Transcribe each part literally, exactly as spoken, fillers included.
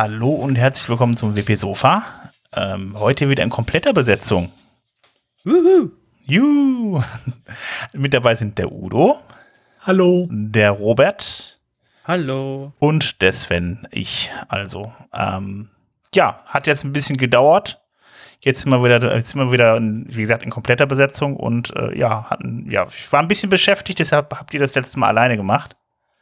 Hallo und herzlich willkommen zum W P Sofa. Ähm, heute wieder in kompletter Besetzung. Wuhu. Juhu. Mit dabei sind der Udo. Hallo. Der Robert. Hallo. Und der Sven, ich also. Ähm, ja, hat jetzt ein bisschen gedauert. Jetzt sind wir wieder, jetzt sind wir wieder, in, wie gesagt, in kompletter Besetzung und äh, ja, hatten, ja, ich war ein bisschen beschäftigt, deshalb habt ihr das letzte Mal alleine gemacht.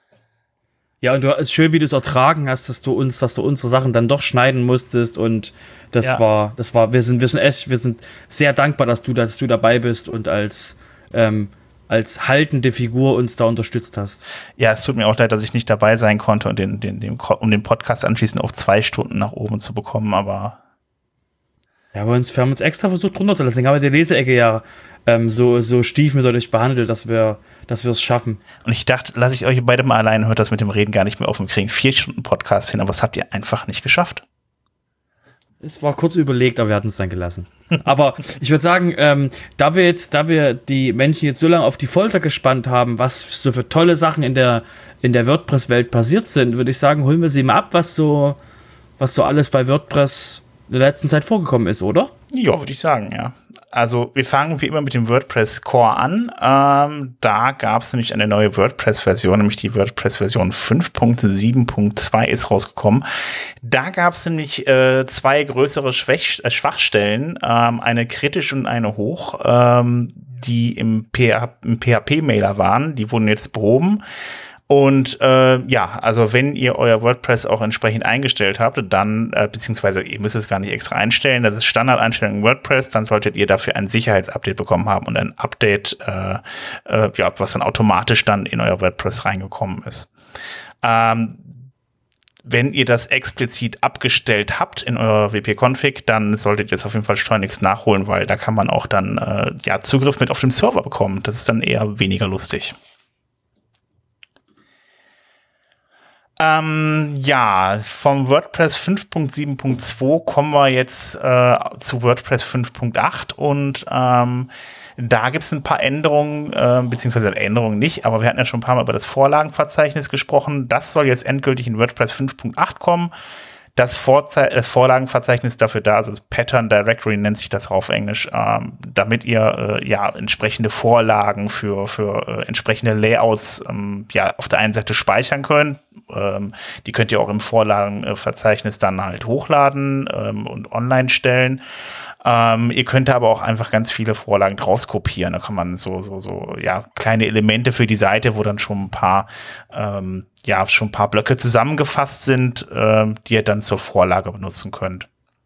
Ja, und du ist schön, wie du es ertragen hast, dass du uns, dass du unsere Sachen dann doch schneiden musstest und das Ja. war, das war, wir sind, wir sind echt, wir sind sehr dankbar, dass du, dass du dabei bist und als, ähm, als haltende Figur uns da unterstützt hast. Ja, es tut mir auch leid, dass ich nicht dabei sein konnte und den, den, den, um den Podcast anschließend auf zwei Stunden nach oben zu bekommen, aber Ja, wir, uns, wir haben uns extra versucht runterzulassen, deswegen haben wir die Leseecke ja ähm, so, so stiefmütterlich behandelt, dass wir, dass wir es schaffen. und ich dachte, lasse ich euch beide mal allein, hört das mit dem Reden gar nicht mehr auf und kriegen vier Stunden Podcast hin, aber das habt ihr einfach nicht geschafft. Es war kurz überlegt, aber wir hatten es dann gelassen. Aber ich würde sagen, ähm, da wir jetzt, da wir die Menschen jetzt so lange auf die Folter gespannt haben, was so für tolle Sachen in der, in der WordPress-Welt passiert sind, würde ich sagen, holen wir sie mal ab, was so, was so alles bei WordPress in der letzten Zeit vorgekommen ist, oder? Ja, würde ich sagen, ja. Also wir fangen wie immer mit dem WordPress Core an. Ähm, da gab es nämlich eine neue WordPress-Version, nämlich die WordPress-Version fünf Punkt sieben Punkt zwei ist rausgekommen. Da gab es nämlich äh, zwei größere Schwäch äh, Schwachstellen, ähm, eine kritisch und eine hoch, ähm, die im, P H P-Mailer waren. Die wurden jetzt behoben. Und äh, ja, also wenn ihr euer WordPress auch entsprechend eingestellt habt, dann, äh, beziehungsweise ihr müsst es gar nicht extra einstellen, das ist Standardeinstellung in WordPress, dann solltet ihr dafür ein Sicherheitsupdate bekommen haben und ein Update, äh, äh, ja, was dann automatisch dann in euer WordPress reingekommen ist. Ähm, wenn ihr das explizit abgestellt habt in eurer W P-Config, dann solltet ihr es auf jeden Fall schleunigst nachholen, weil da kann man auch dann äh, ja, Zugriff mit auf dem Server bekommen. Das ist dann eher weniger lustig. Ähm, ja, vom WordPress fünf Punkt sieben Punkt zwei kommen wir jetzt äh, zu WordPress fünf Punkt acht und ähm, da gibt es ein paar Änderungen, äh, beziehungsweise Änderungen nicht, aber wir hatten ja schon ein paar Mal über das Vorlagenverzeichnis gesprochen. Das soll jetzt endgültig in WordPress fünf Punkt acht kommen. Das, Vorze- das Vorlagenverzeichnis dafür da, also das Pattern Directory nennt sich das auf Englisch, ähm, damit ihr äh, ja entsprechende Vorlagen für, für äh, entsprechende Layouts ähm, ja auf der einen Seite speichern könnt. Ähm, die könnt ihr auch im Vorlagenverzeichnis dann halt hochladen ähm, und online stellen. Ähm, ihr könnt aber auch einfach ganz viele Vorlagen draus kopieren. Da kann man so, so, so, ja, kleine Elemente für die Seite, wo dann schon ein paar, ähm, ja, schon ein paar Blöcke zusammengefasst sind, ähm, die ihr dann zur Vorlage benutzen könnt.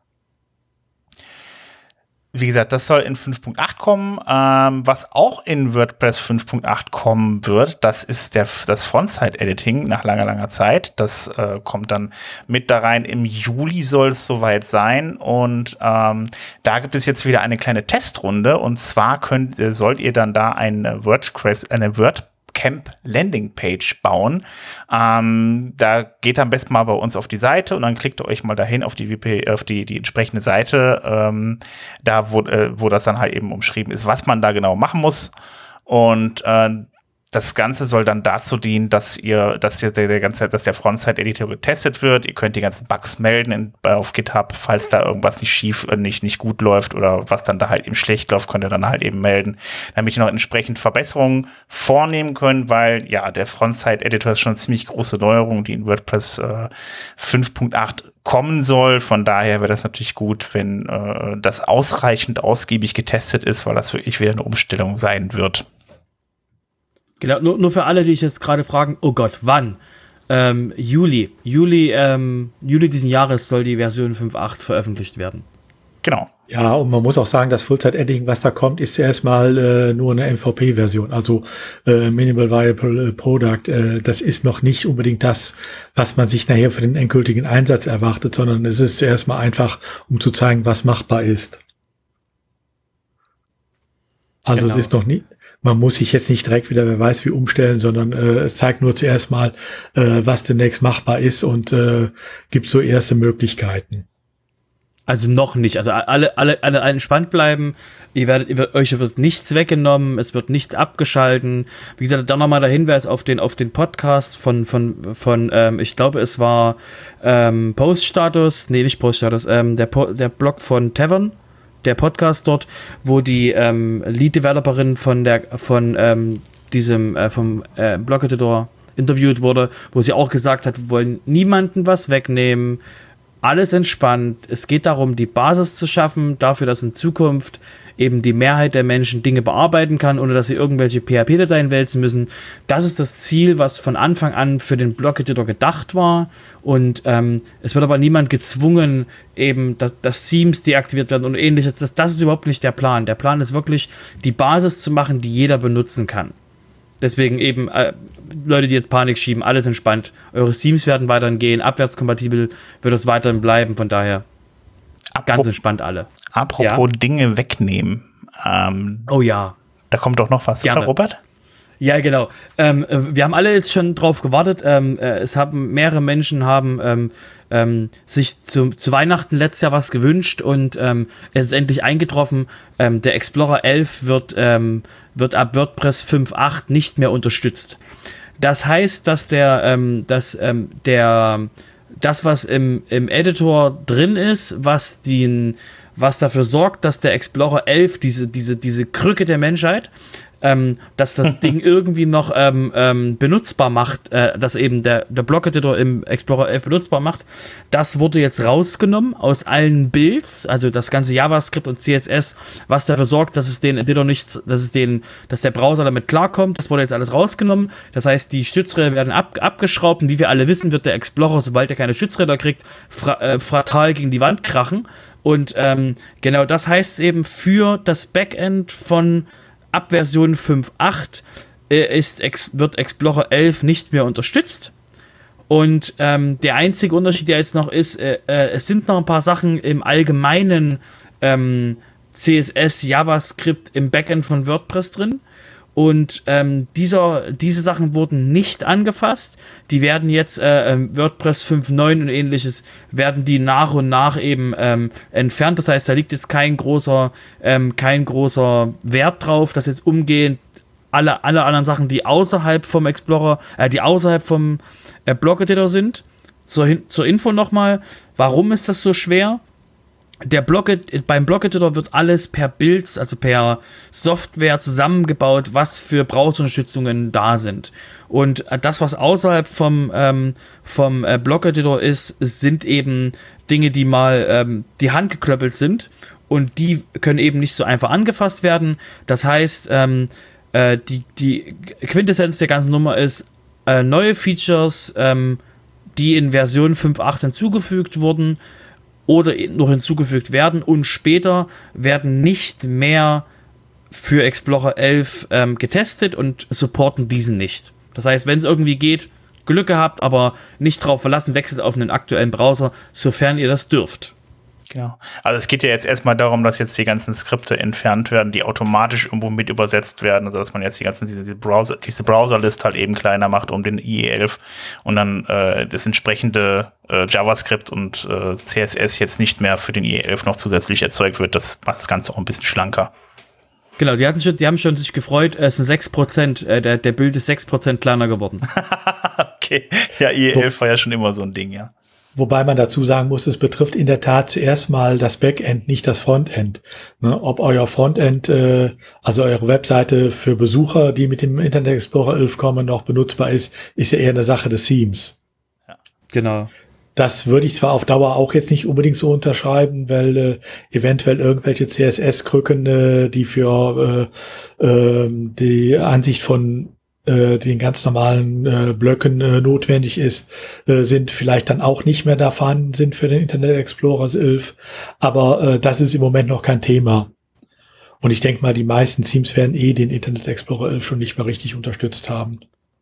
Wie gesagt, das soll in fünf Punkt acht kommen. Ähm, was auch in WordPress fünf Punkt acht kommen wird, das ist der, das Frontend-Editing nach langer, langer Zeit. Das äh, kommt dann mit da rein. Im Juli soll es soweit sein. Und ähm, da gibt es jetzt wieder eine kleine Testrunde. Und zwar könnt, äh, sollt ihr dann da eine WordPress, eine WordPress Camp Landingpage bauen. Ähm, da geht am besten mal bei uns auf die Seite und dann klickt ihr euch mal dahin auf die W P, auf die, die entsprechende Seite, ähm, da wo, äh, wo das dann halt eben umschrieben ist, was man da genau machen muss. Und äh, das Ganze soll dann dazu dienen, dass ihr, dass der, der ganze, dass der Frontside-Editor getestet wird. Ihr könnt die ganzen Bugs melden in, auf GitHub, falls da irgendwas nicht schief, äh, nicht, nicht gut läuft oder was dann da halt eben schlecht läuft, könnt ihr dann halt eben melden, damit ihr noch entsprechend Verbesserungen vornehmen könnt, weil ja, der Frontside-Editor ist schon eine ziemlich große Neuerung, die in WordPress äh, fünf Punkt acht kommen soll. Von daher wäre das natürlich gut, wenn äh, das ausreichend ausgiebig getestet ist, weil das wirklich wieder eine Umstellung sein wird. Genau, nur, nur für alle, die sich jetzt gerade fragen, oh Gott, wann? Ähm, Juli. Juli, ähm, Juli diesen Jahres soll die Version fünf Punkt acht veröffentlicht werden. Genau. Ja, und man muss auch sagen, das Full-Site-Editing, was da kommt, ist zuerst mal äh, nur eine M V P-Version, also äh, Minimal Viable Product. Äh, das ist noch nicht unbedingt das, was man sich nachher für den endgültigen Einsatz erwartet, sondern es ist zuerst mal einfach, um zu zeigen, was machbar ist. Also Genau. Es ist noch nie, man muss sich jetzt nicht direkt wieder, wer weiß wie, umstellen, sondern äh, es zeigt nur zuerst mal, äh, was demnächst machbar ist und äh, gibt so erste Möglichkeiten. Also noch nicht. Also alle, alle, alle entspannt bleiben. Ihr werdet, ihr werdet, euch wird nichts weggenommen, es wird nichts abgeschalten. Wie gesagt, dann nochmal der Hinweis auf den, auf den Podcast von, von, von ähm, ich glaube, es war ähm, Poststatus, nee, nicht Poststatus, ähm, der, po- der Blog von Tavern, der Podcast dort, wo die ähm, Lead-Developerin von der, von ähm, diesem, äh, vom äh, Blog-Editor interviewt wurde, wo sie auch gesagt hat, wir wollen niemanden was wegnehmen, alles entspannt. Es geht darum, die Basis zu schaffen, dafür, dass in Zukunft eben die Mehrheit der Menschen Dinge bearbeiten kann, ohne dass sie irgendwelche P H P-Dateien wälzen müssen. Das ist das Ziel, was von Anfang an für den Blog-Editor gedacht war. Und ähm, es wird aber niemand gezwungen, eben, dass, dass Themes deaktiviert werden und ähnliches. Das, das ist überhaupt nicht der Plan. Der Plan ist wirklich, die Basis zu machen, die jeder benutzen kann. Deswegen eben, äh, Leute, die jetzt Panik schieben, alles entspannt. Eure Themes werden weiterhin gehen, abwärtskompatibel wird es weiterhin bleiben, von daher Apro- ganz entspannt alle. Apropos Ja? Dinge wegnehmen. Ähm, Oh ja. da kommt doch noch was, Gerne. oder Robert? Ja, genau. Ähm, äh, wir haben alle jetzt schon drauf gewartet. Ähm, äh, es haben mehrere Menschen haben ähm, ähm, sich zu, zu Weihnachten letztes Jahr was gewünscht und ähm, es ist endlich eingetroffen. Ähm, der Explorer elf wird, ähm, wird ab WordPress fünf Punkt acht nicht mehr unterstützt. Das heißt, dass der, ähm, dass, ähm, der das, was im, im Editor drin ist, was den, was dafür sorgt, dass der Explorer elf, diese, diese, diese Krücke der Menschheit, ähm, dass das Ding irgendwie noch ähm, ähm, benutzbar macht, äh, dass eben der, der Blog-Editor im Explorer elf benutzbar macht, das wurde jetzt rausgenommen aus allen Builds, also das ganze JavaScript und C S S, was dafür sorgt, dass es den Editor nicht, dass es den, dass der Browser damit klarkommt, das wurde jetzt alles rausgenommen. Das heißt, die Stützräder werden ab, abgeschraubt und wie wir alle wissen, wird der Explorer, sobald er keine Stützräder kriegt, fra- äh, fatal gegen die Wand krachen. Und ähm, genau das heißt eben für das Backend von ab Version fünf Punkt acht äh, ist, ex, wird Explorer elf nicht mehr unterstützt. Und ähm, der einzige Unterschied, der jetzt noch ist, äh, äh, es sind noch ein paar Sachen im allgemeinen ähm, C S S, JavaScript im Backend von WordPress drin. Und ähm, dieser, diese Sachen wurden nicht angefasst. Die werden jetzt, äh, WordPress fünf Punkt neun und ähnliches, werden die nach und nach eben ähm, entfernt. Das heißt, da liegt jetzt kein großer, ähm, kein großer Wert drauf, dass jetzt umgehend alle, alle anderen Sachen, die außerhalb vom Explorer, äh, die außerhalb vom äh, Blog-Editor sind. Zur, zur Info nochmal, warum ist das so schwer? Der Blog, beim Blog-Editor wird alles per Builds, also per Software zusammengebaut, was für Browserunterstützungen da sind. Und das, was außerhalb vom, ähm, vom äh, Blog-Editor ist, sind eben Dinge, die mal ähm, die Hand geklöppelt sind und die können eben nicht so einfach angefasst werden. Das heißt, ähm, äh, die, die Quintessenz der ganzen Nummer ist, äh, neue Features, ähm, die in Version fünf Punkt acht hinzugefügt wurden, oder noch hinzugefügt werden und später werden nicht mehr für Explorer elf ähm, getestet und supporten diesen nicht. Das heißt, wenn es irgendwie geht, Glück gehabt, aber nicht drauf verlassen, wechselt auf einen aktuellen Browser, sofern ihr das dürft. Genau. Also es geht ja jetzt erstmal darum, dass jetzt die ganzen Skripte entfernt werden, die automatisch irgendwo mit übersetzt werden, also dass man jetzt die ganzen, diese, diese Browser, diese Browser-List halt eben kleiner macht um den I E elf und dann äh, das entsprechende äh, JavaScript und äh, C S S jetzt nicht mehr für den I E elf noch zusätzlich erzeugt wird. Das macht das Ganze auch ein bisschen schlanker. Genau, die, hatten schon, die haben schon sich gefreut, es sind sechs Prozent, äh, der, der Bild ist sechs Prozent kleiner geworden. Okay, ja, I E elf war ja schon immer so ein Ding, ja. Wobei man dazu sagen muss, es betrifft in der Tat zuerst mal das Backend, nicht das Frontend. Ne, ob euer Frontend, äh, also eure Webseite für Besucher, die mit dem Internet Explorer elf kommen, noch benutzbar ist, ist ja eher eine Sache des Themes. Ja. Genau. Das würde ich zwar auf Dauer auch jetzt nicht unbedingt so unterschreiben, weil äh, eventuell irgendwelche C S S-Krücken, äh, die für äh, äh, die Ansicht von äh, den ganz normalen äh, Blöcken äh, notwendig ist, äh, sind vielleicht dann auch nicht mehr da vorhanden sind für den Internet Explorer elf. Aber äh, das ist im Moment noch kein Thema. Und ich denke mal, die meisten Themes werden eh den Internet Explorer elf schon nicht mehr richtig unterstützt haben.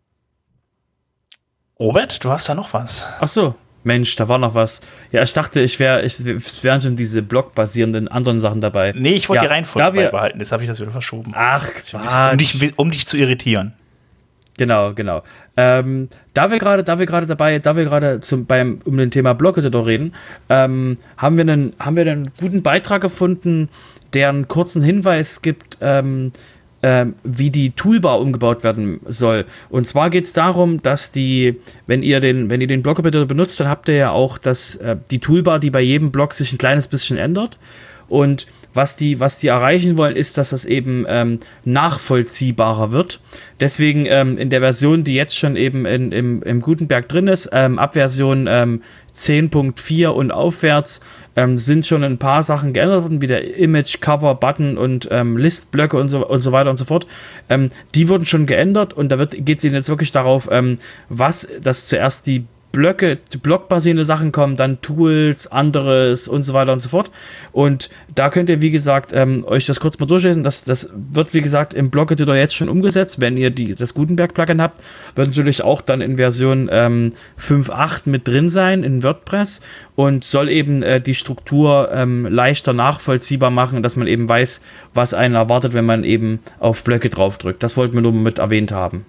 Robert, du hast da noch was. Ach so. Mensch, da war noch was. Ja, ich dachte, ich wäre, ich, es wären schon diese blockbasierenden anderen Sachen dabei. Nee, ich wollte ja, die Reihenfolge wir, beibehalten, jetzt habe ich das wieder verschoben. Ach, Quatsch. Um dich, um dich zu irritieren. Genau, genau. Ähm, da wir gerade, da wir gerade dabei, da wir gerade zum beim um den Thema Block-Editor reden, ähm, haben wir einen, haben wir einen guten Beitrag gefunden, der einen kurzen Hinweis gibt, ähm, ähm, wie die Toolbar umgebaut werden soll. Und zwar geht es darum, dass die, wenn ihr den, wenn ihr den Block-Editor benutzt, dann habt ihr ja auch das, äh, die Toolbar, die bei jedem Block sich ein kleines bisschen ändert. Und was die, was die erreichen wollen, ist, dass das eben ähm, nachvollziehbarer wird. Deswegen ähm, in der Version, die jetzt schon eben in, im, im Gutenberg drin ist, ähm, ab Version ähm, zehn Punkt vier und aufwärts, ähm, sind schon ein paar Sachen geändert worden, wie der Image, Cover, Button und ähm, Listblöcke und so, und so weiter und so fort. Ähm, die wurden schon geändert und da geht es ihnen jetzt wirklich darauf, ähm, was, dass zuerst die Blöcke, blockbasierende Sachen kommen, dann Tools, anderes und so weiter und so fort. Und da könnt ihr, wie gesagt, ähm, euch das kurz mal durchlesen. Das, das wird, wie gesagt, im Block-Editor jetzt schon umgesetzt. Wenn ihr die, das Gutenberg-Plugin habt, wird natürlich auch dann in Version ähm, fünf Punkt acht mit drin sein in WordPress und soll eben äh, die Struktur ähm, leichter nachvollziehbar machen, dass man eben weiß, was einen erwartet, wenn man eben auf Blöcke draufdrückt. Das wollten wir nur mit erwähnt haben.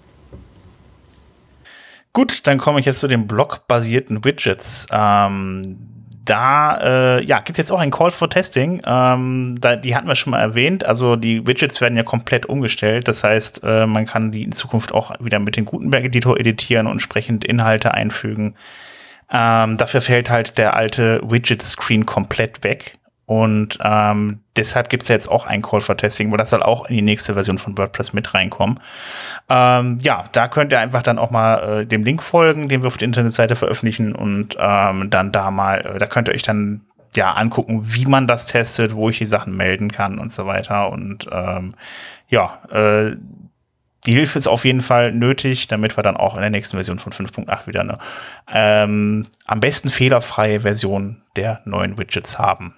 Gut, dann komme ich jetzt zu den blockbasierten Widgets. Ähm, da äh, ja, gibt es jetzt auch einen Call for Testing. Ähm, da, die hatten wir schon mal erwähnt. Also die Widgets werden ja komplett umgestellt. Das heißt, äh, man kann die in Zukunft auch wieder mit dem Gutenberg-Editor editieren und entsprechend Inhalte einfügen. Ähm, dafür fällt halt der alte Widget-Screen komplett weg. Und ähm, deshalb gibt es ja jetzt auch ein Call for Testing, weil das soll auch in die nächste Version von WordPress mit reinkommen. Ähm, ja, da könnt ihr einfach dann auch mal äh, dem Link folgen, den wir auf der Internetseite veröffentlichen und ähm, dann da mal, äh, da könnt ihr euch dann ja angucken, wie man das testet, wo ich die Sachen melden kann und so weiter. Und ähm, ja, äh, die Hilfe ist auf jeden Fall nötig, damit wir dann auch in der nächsten Version von fünf Punkt acht wieder eine ähm, am besten fehlerfreie Version der neuen Widgets haben.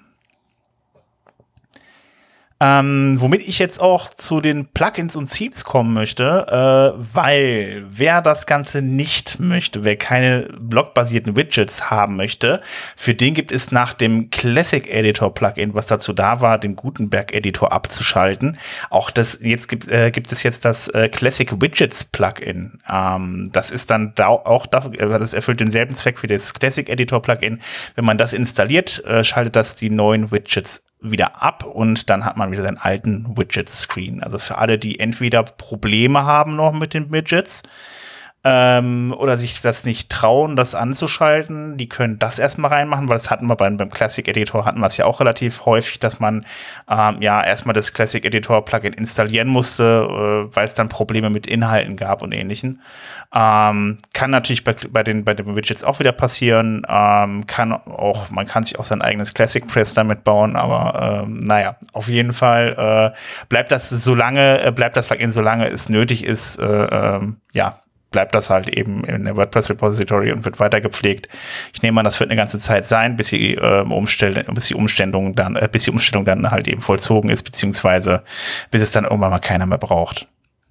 Ähm, womit ich jetzt auch zu den Plugins und Themes kommen möchte, äh, weil wer das Ganze nicht möchte, wer keine blockbasierten Widgets haben möchte, für den gibt es nach dem Classic Editor Plugin, was dazu da war, den Gutenberg Editor abzuschalten, auch das jetzt gibt, äh, gibt es jetzt das äh, Classic Widgets Plugin. Ähm, das ist dann da auch dafür, das erfüllt denselben Zweck wie das Classic Editor Plugin. Wenn man das installiert, äh, schaltet das die neuen Widgets wieder ab und dann hat man wieder seinen alten Widget-Screen. Also für alle, die entweder Probleme haben noch mit den Widgets ähm, oder sich das nicht trauen, das anzuschalten, die können das erstmal reinmachen, weil das hatten wir beim, beim Classic Editor, hatten wir es ja auch relativ häufig, dass man ähm, ja erstmal das Classic Editor Plugin installieren musste, äh, weil es dann Probleme mit Inhalten gab und ähnlichen. Ähm, kann natürlich bei, bei, den, bei den Widgets auch wieder passieren. Ähm, kann auch, man kann sich auch sein eigenes Classic Press damit bauen, aber ähm, naja, auf jeden Fall äh, bleibt das so lange, äh, bleibt das Plugin so lange es nötig ist, äh, ähm, ja, bleibt das halt eben in der WordPress-Repository und wird weiter gepflegt. Ich nehme an, das wird eine ganze Zeit sein, bis die, äh, Umstell- bis die Umstellung dann, äh, bis die Umstellung dann halt eben vollzogen ist, beziehungsweise bis es dann irgendwann mal keiner mehr braucht.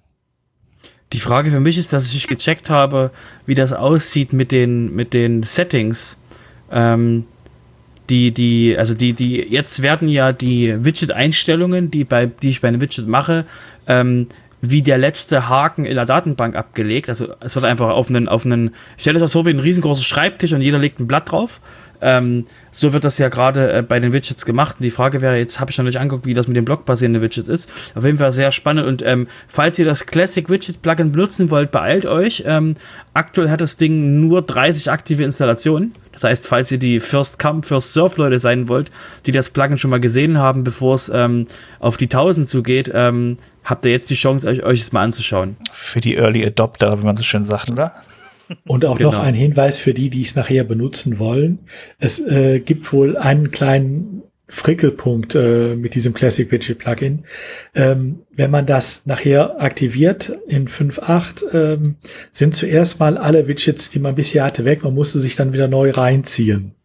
Die Frage für mich ist, dass ich gecheckt habe, wie das aussieht mit den, mit den Settings. Ähm, die, die, also die, die, jetzt werden ja die Widget-Einstellungen, die bei, die ich bei einem Widget mache, ähm, wie der letzte Haken in der Datenbank abgelegt. Also es wird einfach auf einen, auf einen, stell euch das so wie ein riesengroßer Schreibtisch und jeder legt ein Blatt drauf. Ähm, so wird das ja gerade äh, bei den Widgets gemacht. Und die Frage wäre, jetzt habe ich noch nicht angeguckt, wie das mit den blockbasierenden Widgets ist. Auf jeden Fall sehr spannend. Und ähm, falls ihr das Classic Widget Plugin benutzen wollt, beeilt euch. Ähm, aktuell hat das Ding nur dreißig aktive Installationen. Das heißt, falls ihr die First Come, First Serve Leute sein wollt, die das Plugin schon mal gesehen haben, bevor es ähm, auf die tausend zugeht, ähm, habt ihr jetzt die Chance, euch, euch es mal anzuschauen. Für die Early Adopter, wie man so schön sagt, oder? Und auch genau. Noch ein Hinweis für die, die es nachher benutzen wollen. Es äh, gibt wohl einen kleinen Frickelpunkt äh, mit diesem Classic Widget Plugin. Ähm, wenn man das nachher aktiviert in fünf Punkt acht, ähm, sind zuerst mal alle Widgets, die man bisher hatte, weg. Man musste sich dann wieder neu reinziehen.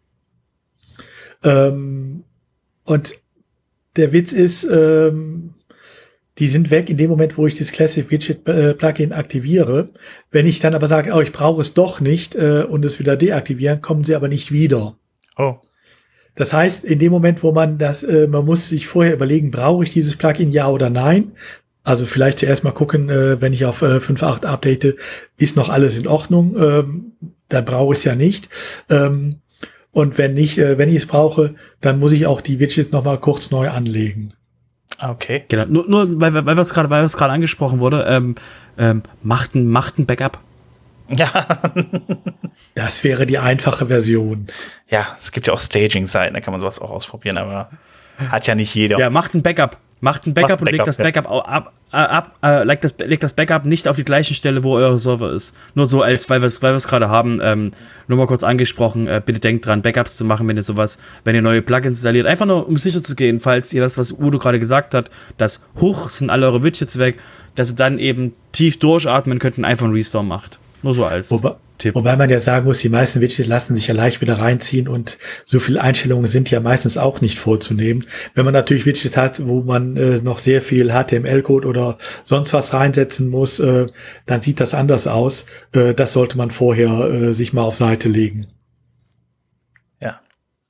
Ähm, und der Witz ist, ähm, die sind weg in dem Moment, wo ich das Classic Widget äh, Plugin aktiviere. Wenn ich dann aber sage, oh, ich brauche es doch nicht äh, und es wieder deaktivieren, kommen sie aber nicht wieder. Oh. Das heißt, in dem Moment, wo man das, äh, man muss sich vorher überlegen, brauche ich dieses Plugin, ja oder nein? Also vielleicht zuerst mal gucken, äh, wenn ich auf äh, fünf Punkt acht update, ist noch alles in Ordnung. Ähm, da brauche ich es ja nicht. Ähm, und wenn nicht, äh, wenn ich es brauche, dann muss ich auch die Widgets noch mal kurz neu anlegen. Okay. Genau, nur, nur weil, weil es gerade, weil es gerade angesprochen wurde, ähm, ähm, macht ein, macht ein Backup. Ja. Das wäre die einfache Version. Ja, es gibt ja auch Staging-Seiten, da kann man sowas auch ausprobieren, aber hat ja nicht jeder. Ja, macht ein Backup. Macht ein Backup Macht ein und legt Backup, das ja. Backup au- ab, äh, ab äh, legt, das, legt das Backup nicht auf die gleiche Stelle, wo euer Server ist. Nur so als, weil wir es weil wir es gerade haben, ähm, nur mal kurz angesprochen, äh, bitte denkt dran, Backups zu machen, wenn ihr sowas, wenn ihr neue Plugins installiert. Einfach nur, um sicher zu gehen, falls ihr das, was Udo gerade gesagt hat, dass hoch sind alle eure Widgets weg, dass ihr dann eben tief durchatmen könnt und einfach einen Restore macht. Nur so als Wobei, Tipp. wobei man ja sagen muss, die meisten Widgets lassen sich ja leicht wieder reinziehen und so viele Einstellungen sind ja meistens auch nicht vorzunehmen. Wenn man natürlich Widgets hat, wo man äh, noch sehr viel H T M L-Code oder sonst was reinsetzen muss, äh, dann sieht das anders aus. Äh, das sollte man vorher äh, sich mal auf Seite legen. Ja.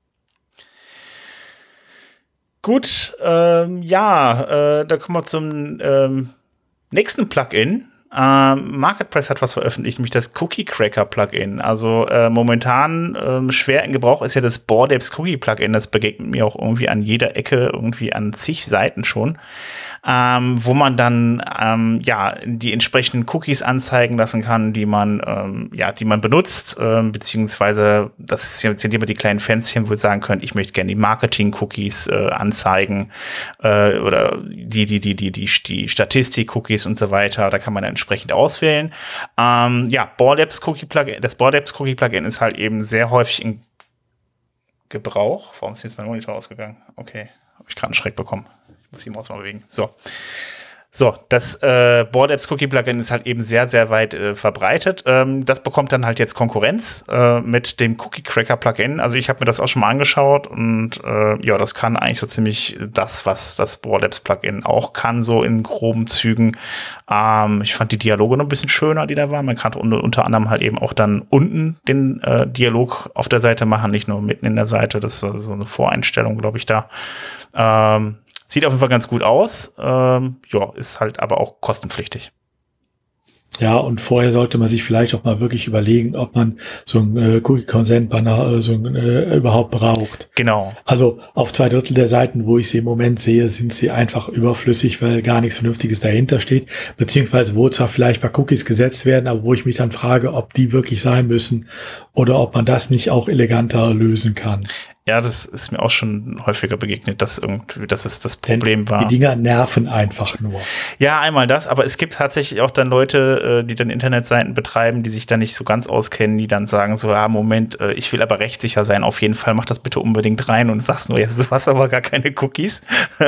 Gut, ähm, ja, äh, da kommen wir zum ähm, nächsten Plugin. Ähm, MarketPress hat was veröffentlicht, nämlich das Cookie Cracker Plugin. Also äh, momentan ähm, schwer in Gebrauch ist ja das Bored Apps Cookie Plugin. Das begegnet mir auch irgendwie an jeder Ecke, irgendwie an zig Seiten schon, ähm, wo man dann ähm, ja die entsprechenden Cookies anzeigen lassen kann, die man ähm, ja die man benutzt, ähm, beziehungsweise das sind immer die kleinen Fensterchen, wo ihr sagen könnt, ich möchte gerne die Marketing Cookies äh, anzeigen äh, oder die die die die die die Statistik Cookies und so weiter. Da kann man dann entsprechend auswählen. Ähm, ja, Bored Apps Cookie Plugin, das Bored Apps Cookie Plugin ist halt eben sehr häufig in Gebrauch. Warum ist jetzt mein Monitor ausgegangen? Okay, habe ich gerade einen Schreck bekommen. Ich muss die Maus mal bewegen. So. So, das äh, Bored Apps Cookie Plugin ist halt eben sehr, sehr weit äh, verbreitet. Ähm, das bekommt dann halt jetzt Konkurrenz äh, mit dem Cookie Cracker Plugin. Also ich habe mir das auch schon mal angeschaut und äh, ja, das kann eigentlich so ziemlich das, was das Bored Apps Plugin auch kann, so in groben Zügen. Ähm, ich fand die Dialoge noch ein bisschen schöner, die da waren. Man kann unter, unter anderem halt eben auch dann unten den äh, Dialog auf der Seite machen, nicht nur mitten in der Seite. Das ist so eine Voreinstellung, glaube ich, da. Ähm, Sieht auf jeden Fall ganz gut aus. Ähm, ja, ist halt aber auch kostenpflichtig. Ja, und vorher sollte man sich vielleicht auch mal wirklich überlegen, ob man so ein äh, Cookie-Consent-Banner äh, so ein, äh, überhaupt braucht. Genau. Also auf zwei Drittel der Seiten, wo ich sie im Moment sehe, sind sie einfach überflüssig, weil gar nichts Vernünftiges dahinter steht. Beziehungsweise wo zwar vielleicht paar Cookies gesetzt werden, aber wo ich mich dann frage, ob die wirklich sein müssen oder ob man das nicht auch eleganter lösen kann. Ja, das ist mir auch schon häufiger begegnet, dass irgendwie, dass es das Problem Denn war. die Dinger nerven einfach nur. Ja, einmal das, aber es gibt tatsächlich auch dann Leute, die dann Internetseiten betreiben, die sich da nicht so ganz auskennen, die dann sagen so, ja, Moment, ich will aber rechtssicher sein, auf jeden Fall mach das bitte unbedingt rein und sagst nur, ja, du hast aber gar keine Cookies.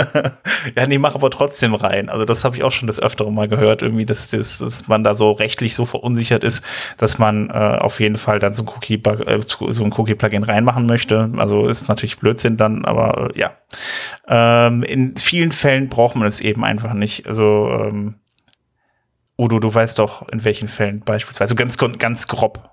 Ja, nee, mach aber trotzdem rein. Also das habe ich auch schon des Öfteren mal gehört, irgendwie, dass, dass, dass man da so rechtlich so verunsichert ist, dass man äh, auf jeden Fall dann so ein Cookie, äh, so ein Cookie-Plugin reinmachen möchte. Also ist natürlich Blödsinn dann, aber äh, ja. Ähm, in vielen Fällen braucht man es eben einfach nicht. Also, ähm, Udo, du weißt doch, in welchen Fällen beispielsweise, ganz, ganz grob.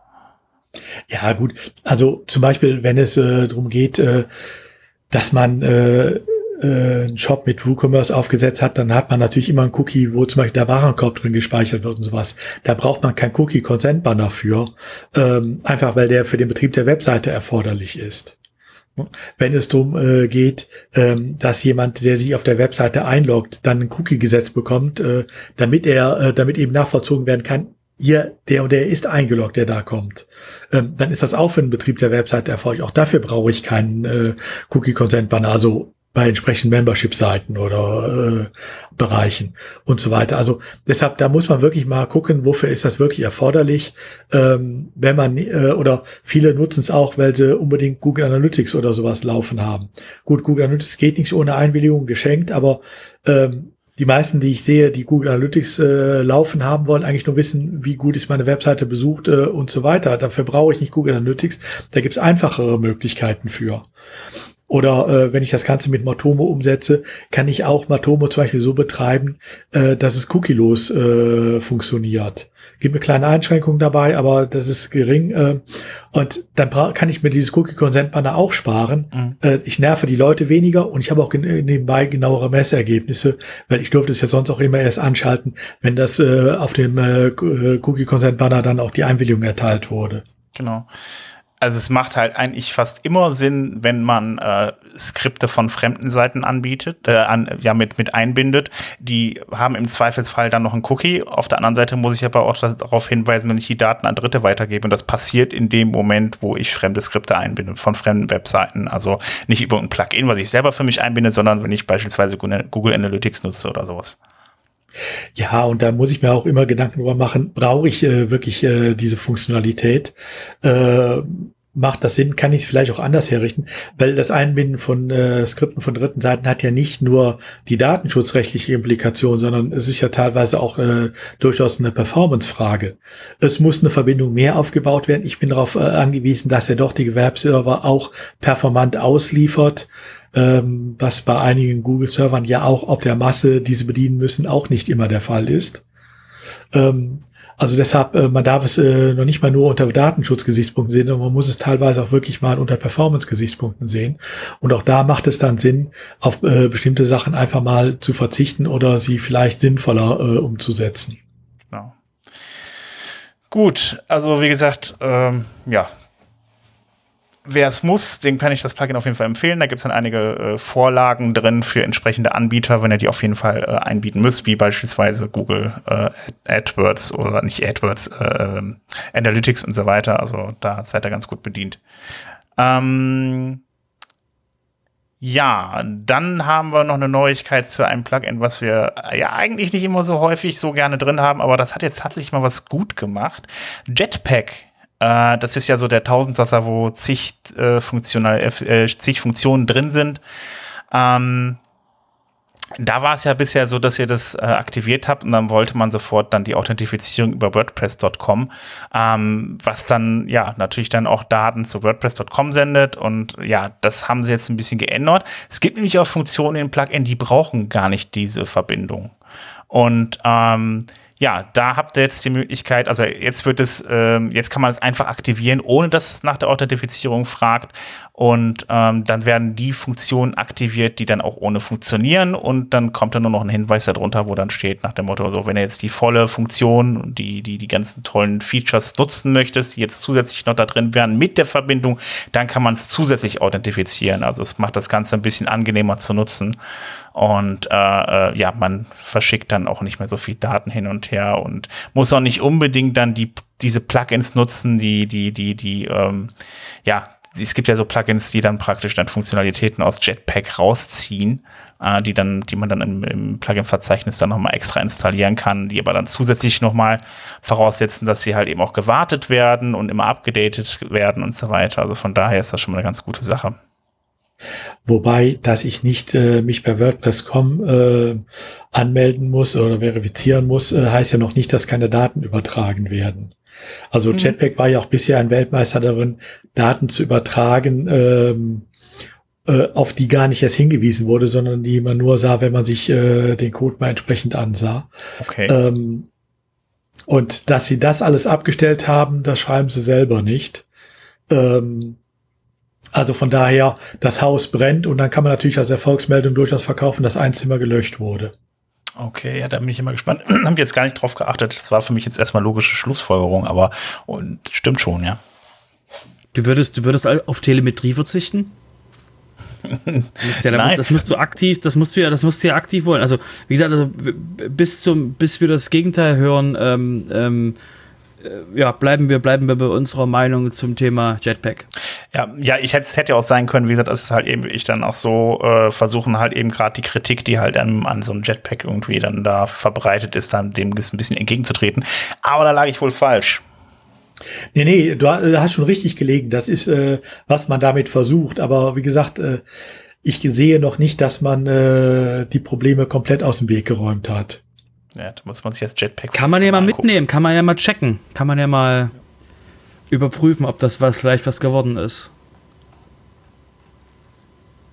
Ja, gut. Also zum Beispiel, wenn es äh, darum geht, äh, dass man äh, äh, einen Shop mit WooCommerce aufgesetzt hat, dann hat man natürlich immer einen Cookie, wo zum Beispiel der Warenkorb drin gespeichert wird und sowas. Da braucht man kein Cookie-Consent-Banner für, ähm, einfach weil der für den Betrieb der Webseite erforderlich ist. Wenn es darum äh, geht, ähm, dass jemand, der sich auf der Webseite einloggt, dann ein Cookie gesetzt bekommt, äh, damit er, äh, damit eben nachvollzogen werden kann, hier, der und der ist eingeloggt, der da kommt. Ähm, dann ist das auch für den Betrieb der Webseite erfolgreich. Auch dafür brauche ich keinen äh, Cookie-Consent-Banner, also bei entsprechenden Membership-Seiten oder äh, Bereichen und so weiter. Also deshalb, da muss man wirklich mal gucken, wofür ist das wirklich erforderlich. Ähm, wenn man äh, oder viele nutzen es auch, weil sie unbedingt Google Analytics oder sowas laufen haben. Gut, Google Analytics geht nicht ohne Einwilligung, geschenkt, aber ähm, die meisten, die ich sehe, die Google Analytics äh, laufen haben, wollen eigentlich nur wissen, wie gut ist meine Webseite besucht äh, und so weiter. Dafür brauche ich nicht Google Analytics. Da gibt's einfachere Möglichkeiten für. Oder äh, wenn ich das Ganze mit Matomo umsetze, kann ich auch Matomo zum Beispiel so betreiben, äh, dass es cookielos äh, funktioniert. Gibt eine kleine Einschränkung dabei, aber das ist gering. Äh, und dann bra- kann ich mir dieses Cookie-Consent-Banner auch sparen. Mhm. Äh, ich nerve die Leute weniger und ich habe auch gen- nebenbei genauere Messergebnisse, weil ich durfte es ja sonst auch immer erst anschalten, wenn das äh, auf dem äh, Cookie-Consent-Banner dann auch die Einwilligung erteilt wurde. Genau. Also es macht halt eigentlich fast immer Sinn, wenn man äh, Skripte von fremden Seiten anbietet, äh, an, ja mit mit einbindet. Die haben im Zweifelsfall dann noch einen Cookie. Auf der anderen Seite muss ich aber auch darauf hinweisen, wenn ich die Daten an Dritte weitergebe. Und das passiert in dem Moment, wo ich fremde Skripte einbinde von fremden Webseiten. Also nicht über ein Plugin, was ich selber für mich einbinde, sondern wenn ich beispielsweise Google Analytics nutze oder sowas. Ja, und da muss ich mir auch immer Gedanken drüber machen, brauche ich äh, wirklich äh, diese Funktionalität? Äh, macht das Sinn? Kann ich es vielleicht auch anders herrichten? Weil das Einbinden von äh, Skripten von dritten Seiten hat ja nicht nur die datenschutzrechtliche Implikation, sondern es ist ja teilweise auch äh, durchaus eine Performance-Frage. Es muss eine Verbindung mehr aufgebaut werden. Ich bin darauf äh, angewiesen, dass der dortige Webserver auch performant ausliefert. Ähm, was bei einigen Google-Servern ja auch ob der Masse, die sie bedienen müssen, auch nicht immer der Fall ist. Ähm, also deshalb, äh, man darf es äh, noch nicht mal nur unter Datenschutzgesichtspunkten sehen, sondern man muss es teilweise auch wirklich mal unter Performance-Gesichtspunkten sehen. Und auch da macht es dann Sinn, auf äh, bestimmte Sachen einfach mal zu verzichten oder sie vielleicht sinnvoller äh, umzusetzen. Genau. Gut, also wie gesagt, ähm, ja, wer es muss, den kann ich das Plugin auf jeden Fall empfehlen. Da gibt es dann einige äh, Vorlagen drin für entsprechende Anbieter, wenn ihr die auf jeden Fall äh, einbieten müsst, wie beispielsweise Google äh, AdWords oder nicht AdWords, äh, Analytics und so weiter. Also da seid ihr ganz gut bedient. Ähm, ja, dann haben wir noch eine Neuigkeit zu einem Plugin, was wir ja eigentlich nicht immer so häufig so gerne drin haben, aber das hat jetzt tatsächlich mal was gut gemacht. Jetpack. Uh, das ist ja so der Tausendsasser, wo zig, äh, funktional, äh, zig Funktionen drin sind. Ähm, da war es ja bisher so, dass ihr das äh, aktiviert habt und dann wollte man sofort dann die Authentifizierung über WordPress Punkt com, ähm, was dann ja natürlich dann auch Daten zu WordPress Punkt com sendet und ja, das haben sie jetzt ein bisschen geändert. Es gibt nämlich auch Funktionen in Plugin, die brauchen gar nicht diese Verbindung. Und ähm, ja, da habt ihr jetzt die Möglichkeit, also jetzt wird es, ähm, jetzt kann man es einfach aktivieren, ohne dass es nach der Authentifizierung fragt. Und ähm, dann werden die Funktionen aktiviert, die dann auch ohne funktionieren. Und dann kommt dann nur noch ein Hinweis darunter, wo dann steht nach dem Motto, so wenn ihr jetzt die volle Funktion, die, die, die ganzen tollen Features nutzen möchtest, die jetzt zusätzlich noch da drin wären mit der Verbindung, dann kann man es zusätzlich authentifizieren. Also es macht das Ganze ein bisschen angenehmer zu nutzen. Und äh, äh, ja, man verschickt dann auch nicht mehr so viel Daten hin und her und muss auch nicht unbedingt dann die diese Plugins nutzen, die die die die ähm, ja, es gibt ja so Plugins, die dann praktisch dann Funktionalitäten aus Jetpack rausziehen, äh, die dann die man dann im, im Plugin-Verzeichnis dann nochmal extra installieren kann, die aber dann zusätzlich nochmal voraussetzen, dass sie halt eben auch gewartet werden und immer abgedatet werden und so weiter. Also von daher ist das schon mal eine ganz gute Sache. Wobei, dass ich nicht äh, mich bei WordPress Punkt com äh, anmelden muss oder verifizieren muss, äh, heißt ja noch nicht, dass keine Daten übertragen werden. Also mhm. Jetpack war ja auch bisher ein Weltmeister darin, Daten zu übertragen, ähm, äh, auf die gar nicht erst hingewiesen wurde, sondern die man nur sah, wenn man sich äh, den Code mal entsprechend ansah. Okay. Ähm, und dass sie das alles abgestellt haben, das schreiben sie selber nicht. Ähm, Also von daher, das Haus brennt und dann kann man natürlich als Erfolgsmeldung durchaus verkaufen, dass ein Zimmer gelöscht wurde. Okay, ja, da bin ich immer gespannt. Hab jetzt gar nicht drauf geachtet. Das war für mich jetzt erstmal logische Schlussfolgerung, aber und stimmt schon, ja. Du würdest, du würdest auf Telemetrie verzichten? Ja, da musst, das musst du aktiv, das musst du ja, das musst du ja aktiv wollen. Also wie gesagt, also, bis zum, bis wir das Gegenteil hören, ähm, ähm, ja, bleiben wir, bleiben wir bei unserer Meinung zum Thema Jetpack. Ja, ja, ich hätte, es hätte ja auch sein können, wie gesagt, das ist halt eben, ich dann auch so äh, versuchen halt eben gerade die Kritik, die halt an, an so einem Jetpack irgendwie dann da verbreitet ist, dann dem ein bisschen entgegenzutreten. Aber da lag ich wohl falsch. Nee, nee, du hast schon richtig gelegen. Das ist, äh, was man damit versucht. Aber wie gesagt, äh, ich sehe noch nicht, dass man äh, die Probleme komplett aus dem Weg geräumt hat. Ja, da muss man sich jetzt Jetpack. Kann man ja mal mitnehmen, kann man ja mal checken. Kann man ja mal überprüfen, ob das was vielleicht was geworden ist.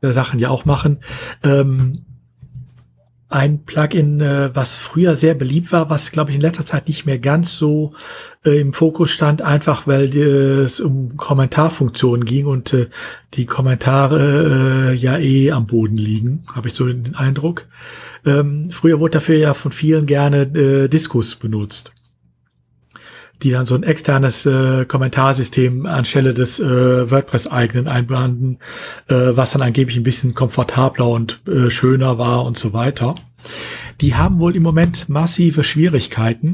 Sachen ja auch machen. Ähm, ein Plugin, äh, was früher sehr beliebt war, was, glaube ich, in letzter Zeit nicht mehr ganz so äh, im Fokus stand, einfach weil äh, es um Kommentarfunktionen ging und äh, die Kommentare äh, ja eh am Boden liegen, habe ich so den Eindruck. Ähm, früher wurde dafür ja von vielen gerne äh, Disqus benutzt, die dann so ein externes äh, Kommentarsystem anstelle des äh, WordPress-eigenen einbanden, äh, was dann angeblich ein bisschen komfortabler und äh, schöner war und so weiter. Die haben wohl im Moment massive Schwierigkeiten.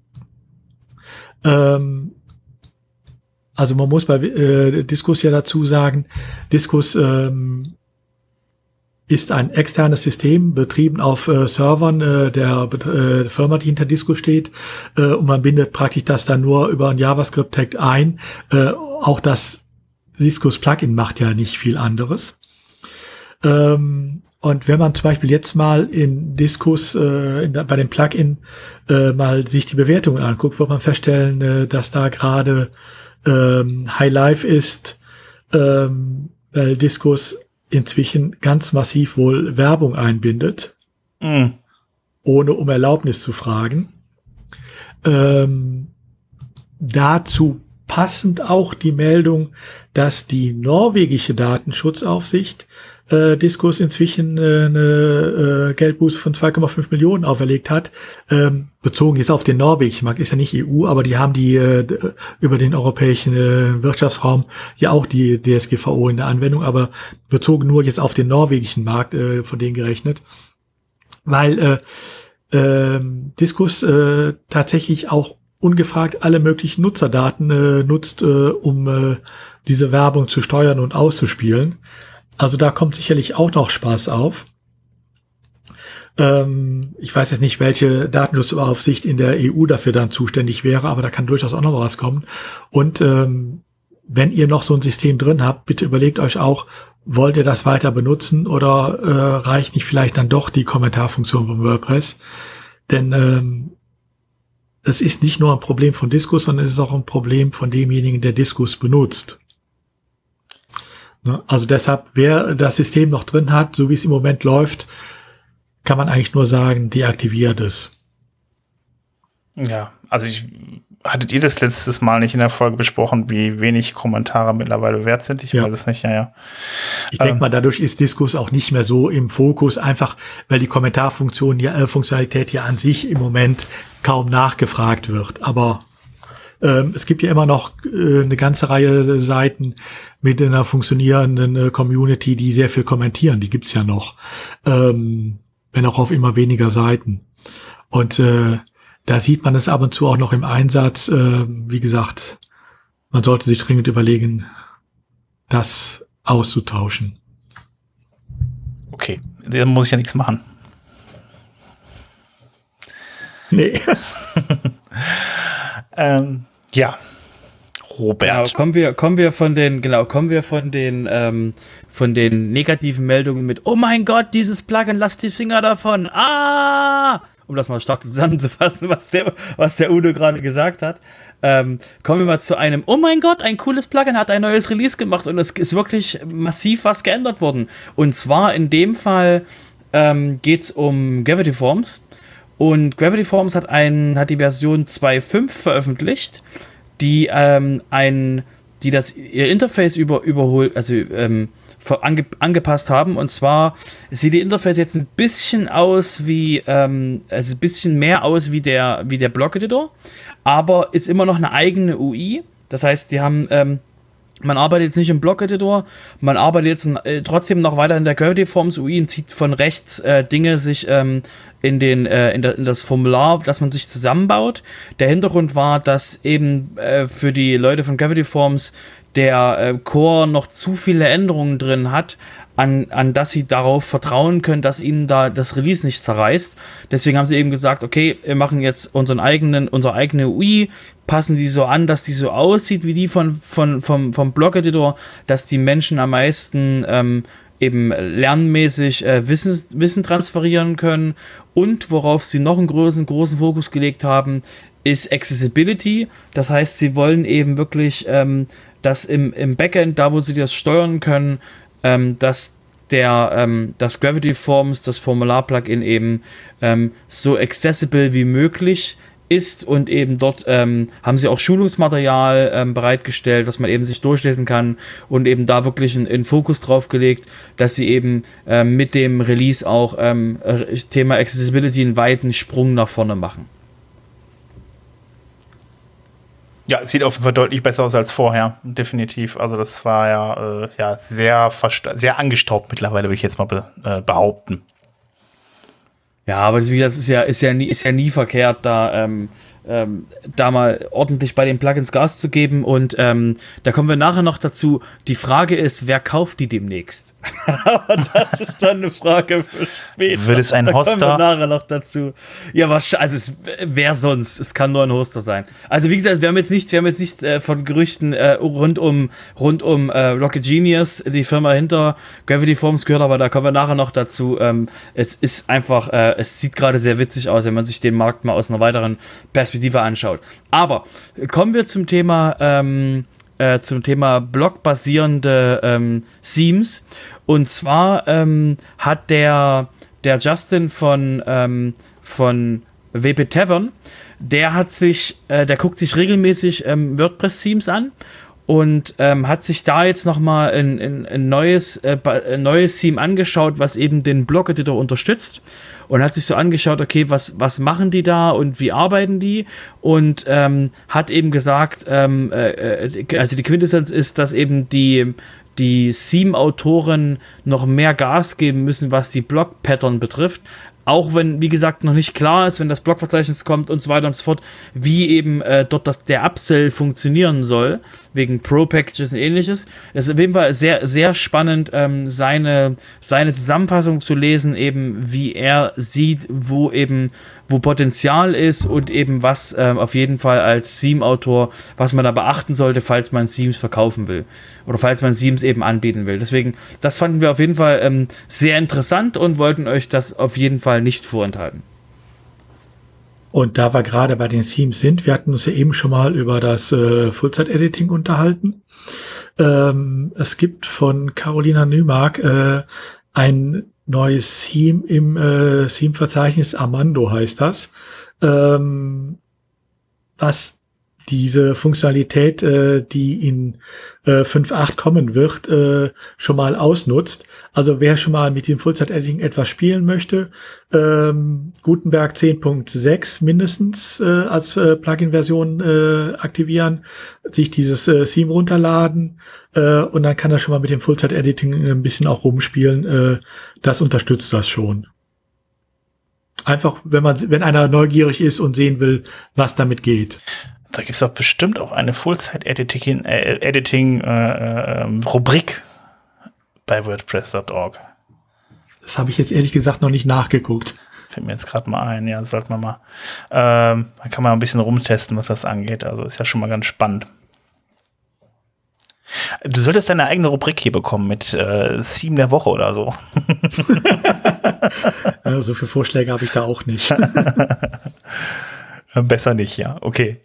Ähm, also man muss bei äh, Disqus ja dazu sagen, Disqus ähm, ist ein externes System, betrieben auf äh, Servern äh, der äh, Firma, die hinter Disqus steht, äh, und man bindet praktisch das dann nur über ein JavaScript-Tag ein. Äh, auch das Disqus-Plugin macht ja nicht viel anderes. Ähm, und wenn man zum Beispiel jetzt mal in Disqus, äh, in, bei dem Plugin, äh, mal sich die Bewertungen anguckt, wird man feststellen, äh, dass da gerade ähm, High Life ist, ähm, weil Disqus inzwischen ganz massiv wohl Werbung einbindet, mm. ohne um Erlaubnis zu fragen. Ähm, dazu passend auch die Meldung, dass die norwegische Datenschutzaufsicht äh, Disqus inzwischen äh, eine äh, Geldbuße von zwei Komma fünf Millionen auferlegt hat, ähm, bezogen jetzt auf den norwegischen Markt, ist ja nicht E U, aber die haben die äh, über den europäischen äh, Wirtschaftsraum ja auch die D S G V O in der Anwendung, aber bezogen nur jetzt auf den norwegischen Markt, äh, von denen gerechnet, weil äh, äh, Disqus äh, tatsächlich auch ungefragt alle möglichen Nutzerdaten äh, nutzt, äh, um äh, diese Werbung zu steuern und auszuspielen. Also da kommt sicherlich auch noch Spaß auf. Ähm, ich weiß jetzt nicht, welche Datenschutzaufsicht in der E U dafür dann zuständig wäre, aber da kann durchaus auch noch was kommen. Und ähm, wenn ihr noch so ein System drin habt, bitte überlegt euch auch, wollt ihr das weiter benutzen oder äh, reicht nicht vielleicht dann doch die Kommentarfunktion von WordPress? Denn ähm, es ist nicht nur ein Problem von Disqus, sondern es ist auch ein Problem von demjenigen, der Disqus benutzt. Also deshalb, wer das System noch drin hat, so wie es im Moment läuft, kann man eigentlich nur sagen, deaktiviert es. Ja, also ich, hattet ihr das letztes Mal nicht in der Folge besprochen, wie wenig Kommentare mittlerweile wert sind? Ich ja. weiß es nicht, ja, ja. Ich ähm, denke mal, dadurch ist Disqus auch nicht mehr so im Fokus, einfach weil die Kommentarfunktion, ja, äh, Funktionalität ja an sich im Moment kaum nachgefragt wird. Aber ähm, es gibt ja immer noch äh, eine ganze Reihe Seiten mit einer funktionierenden äh, Community, die sehr viel kommentieren. Die gibt's ja noch, ähm, wenn auch auf immer weniger Seiten. Und äh, da sieht man es ab und zu auch noch im Einsatz. Äh, wie gesagt, man sollte sich dringend überlegen, das auszutauschen. Okay, da muss ich ja nichts machen. Nee. ähm, ja. Robert. Genau, kommen wir, kommen wir von den, genau, kommen wir von den, ähm, von den negativen Meldungen mit, oh mein Gott, dieses Plugin, lasst die Finger davon, ah! Um das mal stark zusammenzufassen, was der, was der Udo gerade gesagt hat. Ähm, kommen wir mal zu einem, oh mein Gott, ein cooles Plugin hat ein neues Release gemacht und es ist wirklich massiv was geändert worden. Und zwar in dem Fall ähm, geht es um Gravity Forms. Und Gravity Forms hat, ein, hat die Version zwei Punkt fünf veröffentlicht, die ähm, ein, die das ihr Interface über, überholt, also ähm, ange, angepasst haben. Und zwar sieht die Interface jetzt ein bisschen aus wie, ähm, also ein bisschen mehr aus wie der, wie der Blog-Editor, aber ist immer noch eine eigene U I. Das heißt, die haben, ähm, man arbeitet jetzt nicht im Blog-Editor, man arbeitet jetzt äh, trotzdem noch weiter in der Gravity Forms U I und zieht von rechts äh, Dinge sich ähm, in, den, äh, in, der, in das Formular, das man sich zusammenbaut. Der Hintergrund war, dass eben äh, für die Leute von Gravity Forms der äh, Core noch zu viele Änderungen drin hat, an, an das sie darauf vertrauen können, dass ihnen da das Release nicht zerreißt. Deswegen haben sie eben gesagt, okay, wir machen jetzt unseren eigenen, unsere eigene U I, passen die so an, dass die so aussieht wie die von, von, vom, vom Blog-Editor, dass die Menschen am meisten ähm, eben lernmäßig äh, Wissen, Wissen transferieren können. Und worauf sie noch einen großen, großen Fokus gelegt haben, ist Accessibility. Das heißt, sie wollen eben wirklich, ähm, dass im, im Backend, da wo sie das steuern können, ähm, dass der, ähm, das Gravity Forms, das Formular-Plugin eben ähm, so accessible wie möglich ist und eben dort ähm, haben sie auch Schulungsmaterial ähm, bereitgestellt, was man eben sich durchlesen kann und eben da wirklich einen Fokus drauf gelegt, dass sie eben ähm, mit dem Release auch ähm, Thema Accessibility einen weiten Sprung nach vorne machen. Ja, es sieht auf jeden Fall deutlich besser aus als vorher, definitiv. Also das war ja, äh, ja sehr, sehr angestaubt mittlerweile, würde ich jetzt mal be äh, behaupten. Ja, aber das, wie das ist ja, ist ja nie, ist ja nie verkehrt, da, ähm, ähm, da mal ordentlich bei den Plugins Gas zu geben. Und ähm, da kommen wir nachher noch dazu. Die Frage ist, wer kauft die demnächst? Aber das ist dann eine Frage für später. Wird es ein Hoster? Da kommen wir nachher noch dazu. Ja, wahrscheinlich, also es, wer sonst? Es kann nur ein Hoster sein. Also wie gesagt, wir haben jetzt nicht, wir haben jetzt nicht äh, von Gerüchten äh, rund um, rund um äh, Rocket Genius, die Firma hinter Gravity Forms gehört, aber da kommen wir nachher noch dazu. Ähm, es ist einfach, äh, es sieht gerade sehr witzig aus, wenn man sich den Markt mal aus einer weiteren Perspektive anschaut. Aber kommen wir zum Thema ähm, äh, zum Thema blockbasierende ähm, Themes. Und zwar ähm, hat der der Justin von ähm, von W P Tavern, der hat sich, äh, der guckt sich regelmäßig ähm, WordPress-Themes an und ähm, hat sich da jetzt nochmal ein, ein, ein, neues, äh, ein neues Theme angeschaut, was eben den Blog-Editor unterstützt und hat sich so angeschaut, okay, was, was machen die da und wie arbeiten die und ähm, hat eben gesagt, ähm, äh, also die Quintessenz ist, dass eben die die Theme-Autoren noch mehr Gas geben müssen, was die Blog-Pattern betrifft. Auch wenn, wie gesagt, noch nicht klar ist, wenn das Blogverzeichnis kommt und so weiter und so fort, wie eben äh, dort das, der Upsell funktionieren soll, wegen Pro-Packages und ähnliches. Es ist auf jeden Fall sehr, sehr spannend, ähm, seine, seine Zusammenfassung zu lesen, eben wie er sieht, wo eben, wo Potenzial ist und eben was ähm, auf jeden Fall als Theme-Autor, was man da beachten sollte, falls man Themes verkaufen will. Oder falls man Themes eben anbieten will. Deswegen, das fanden wir auf jeden Fall ähm, sehr interessant und wollten euch das auf jeden Fall nicht vorenthalten. Und da wir gerade bei den Themes sind, wir hatten uns ja eben schon mal über das äh, Full-Zeit-Editing unterhalten. Ähm, es gibt von Carolina Nymark äh, ein neues Theme im äh, Theme-Verzeichnis, Armando heißt das, ähm, was diese Funktionalität, äh, die in äh, fünf Punkt acht kommen wird, äh, schon mal ausnutzt. Also wer schon mal mit dem Full-Zeit-Editing etwas spielen möchte, ähm, Gutenberg zehn Punkt sechs mindestens äh, als äh, Plugin-Version äh, aktivieren, sich dieses äh, Theme runterladen äh, und dann kann er schon mal mit dem Full-Zeit-Editing ein bisschen auch rumspielen. Äh, das unterstützt das schon. Einfach, wenn man, wenn einer neugierig ist und sehen will, was damit geht. Da gibt es doch bestimmt auch eine Full-Zeit-Editing äh, Editing, äh, äh, Rubrik bei WordPress Punkt org. Das habe ich jetzt ehrlich gesagt noch nicht nachgeguckt. Fällt mir jetzt gerade mal ein, ja, sollte man mal. Ähm, da kann man ein bisschen rumtesten, was das angeht. Also ist ja schon mal ganz spannend. Du solltest deine eigene Rubrik hier bekommen mit äh, Theme der Woche oder so. Ja, so viele Vorschläge habe ich da auch nicht. Besser nicht, ja. Okay.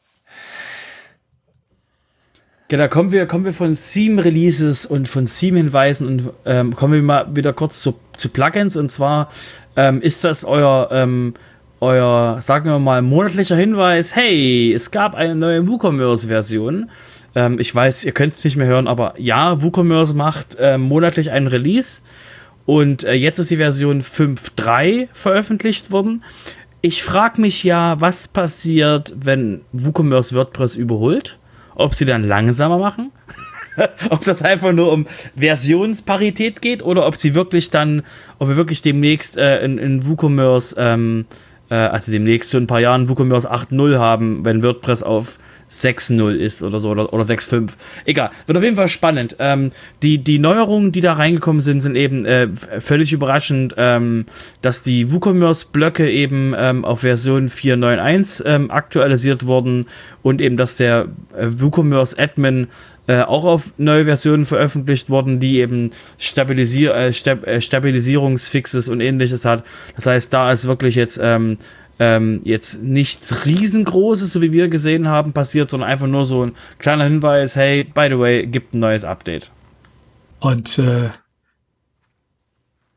Genau, kommen wir, kommen wir von Theme-Releases und von Theme-Hinweisen und ähm, kommen wir mal wieder kurz zu, zu Plugins. Und zwar ähm, ist das euer, ähm, euer, sagen wir mal, monatlicher Hinweis. Hey, es gab eine neue WooCommerce-Version. Ähm, ich weiß, ihr könnt es nicht mehr hören, aber ja, WooCommerce macht äh, monatlich einen Release. Und äh, jetzt ist die Version fünf Punkt drei veröffentlicht worden. Ich frage mich ja, was passiert, wenn WooCommerce WordPress überholt? Ob sie dann langsamer machen, ob das einfach nur um Versionsparität geht oder ob sie wirklich dann, ob wir wirklich demnächst äh, in, in WooCommerce, ähm, äh, also demnächst so ein paar Jahren WooCommerce acht Punkt null haben, wenn WordPress auf sechs Punkt null ist oder so oder, oder sechs Punkt fünf. Egal, wird auf jeden Fall spannend. Ähm, die, die Neuerungen, die da reingekommen sind, sind eben äh, völlig überraschend, ähm, dass die WooCommerce-Blöcke eben ähm, auf Version vier Punkt neun Punkt eins ähm, aktualisiert wurden und eben, dass der äh, WooCommerce-Admin äh, auch auf neue Versionen veröffentlicht wurden, die eben Stabilisier äh, Stab äh, Stabilisierungsfixes und ähnliches hat. Das heißt, da ist wirklich jetzt ähm, Ähm, jetzt nichts riesengroßes, so wie wir gesehen haben, passiert, sondern einfach nur so ein kleiner Hinweis, hey, by the way, gibt ein neues Update. Und äh,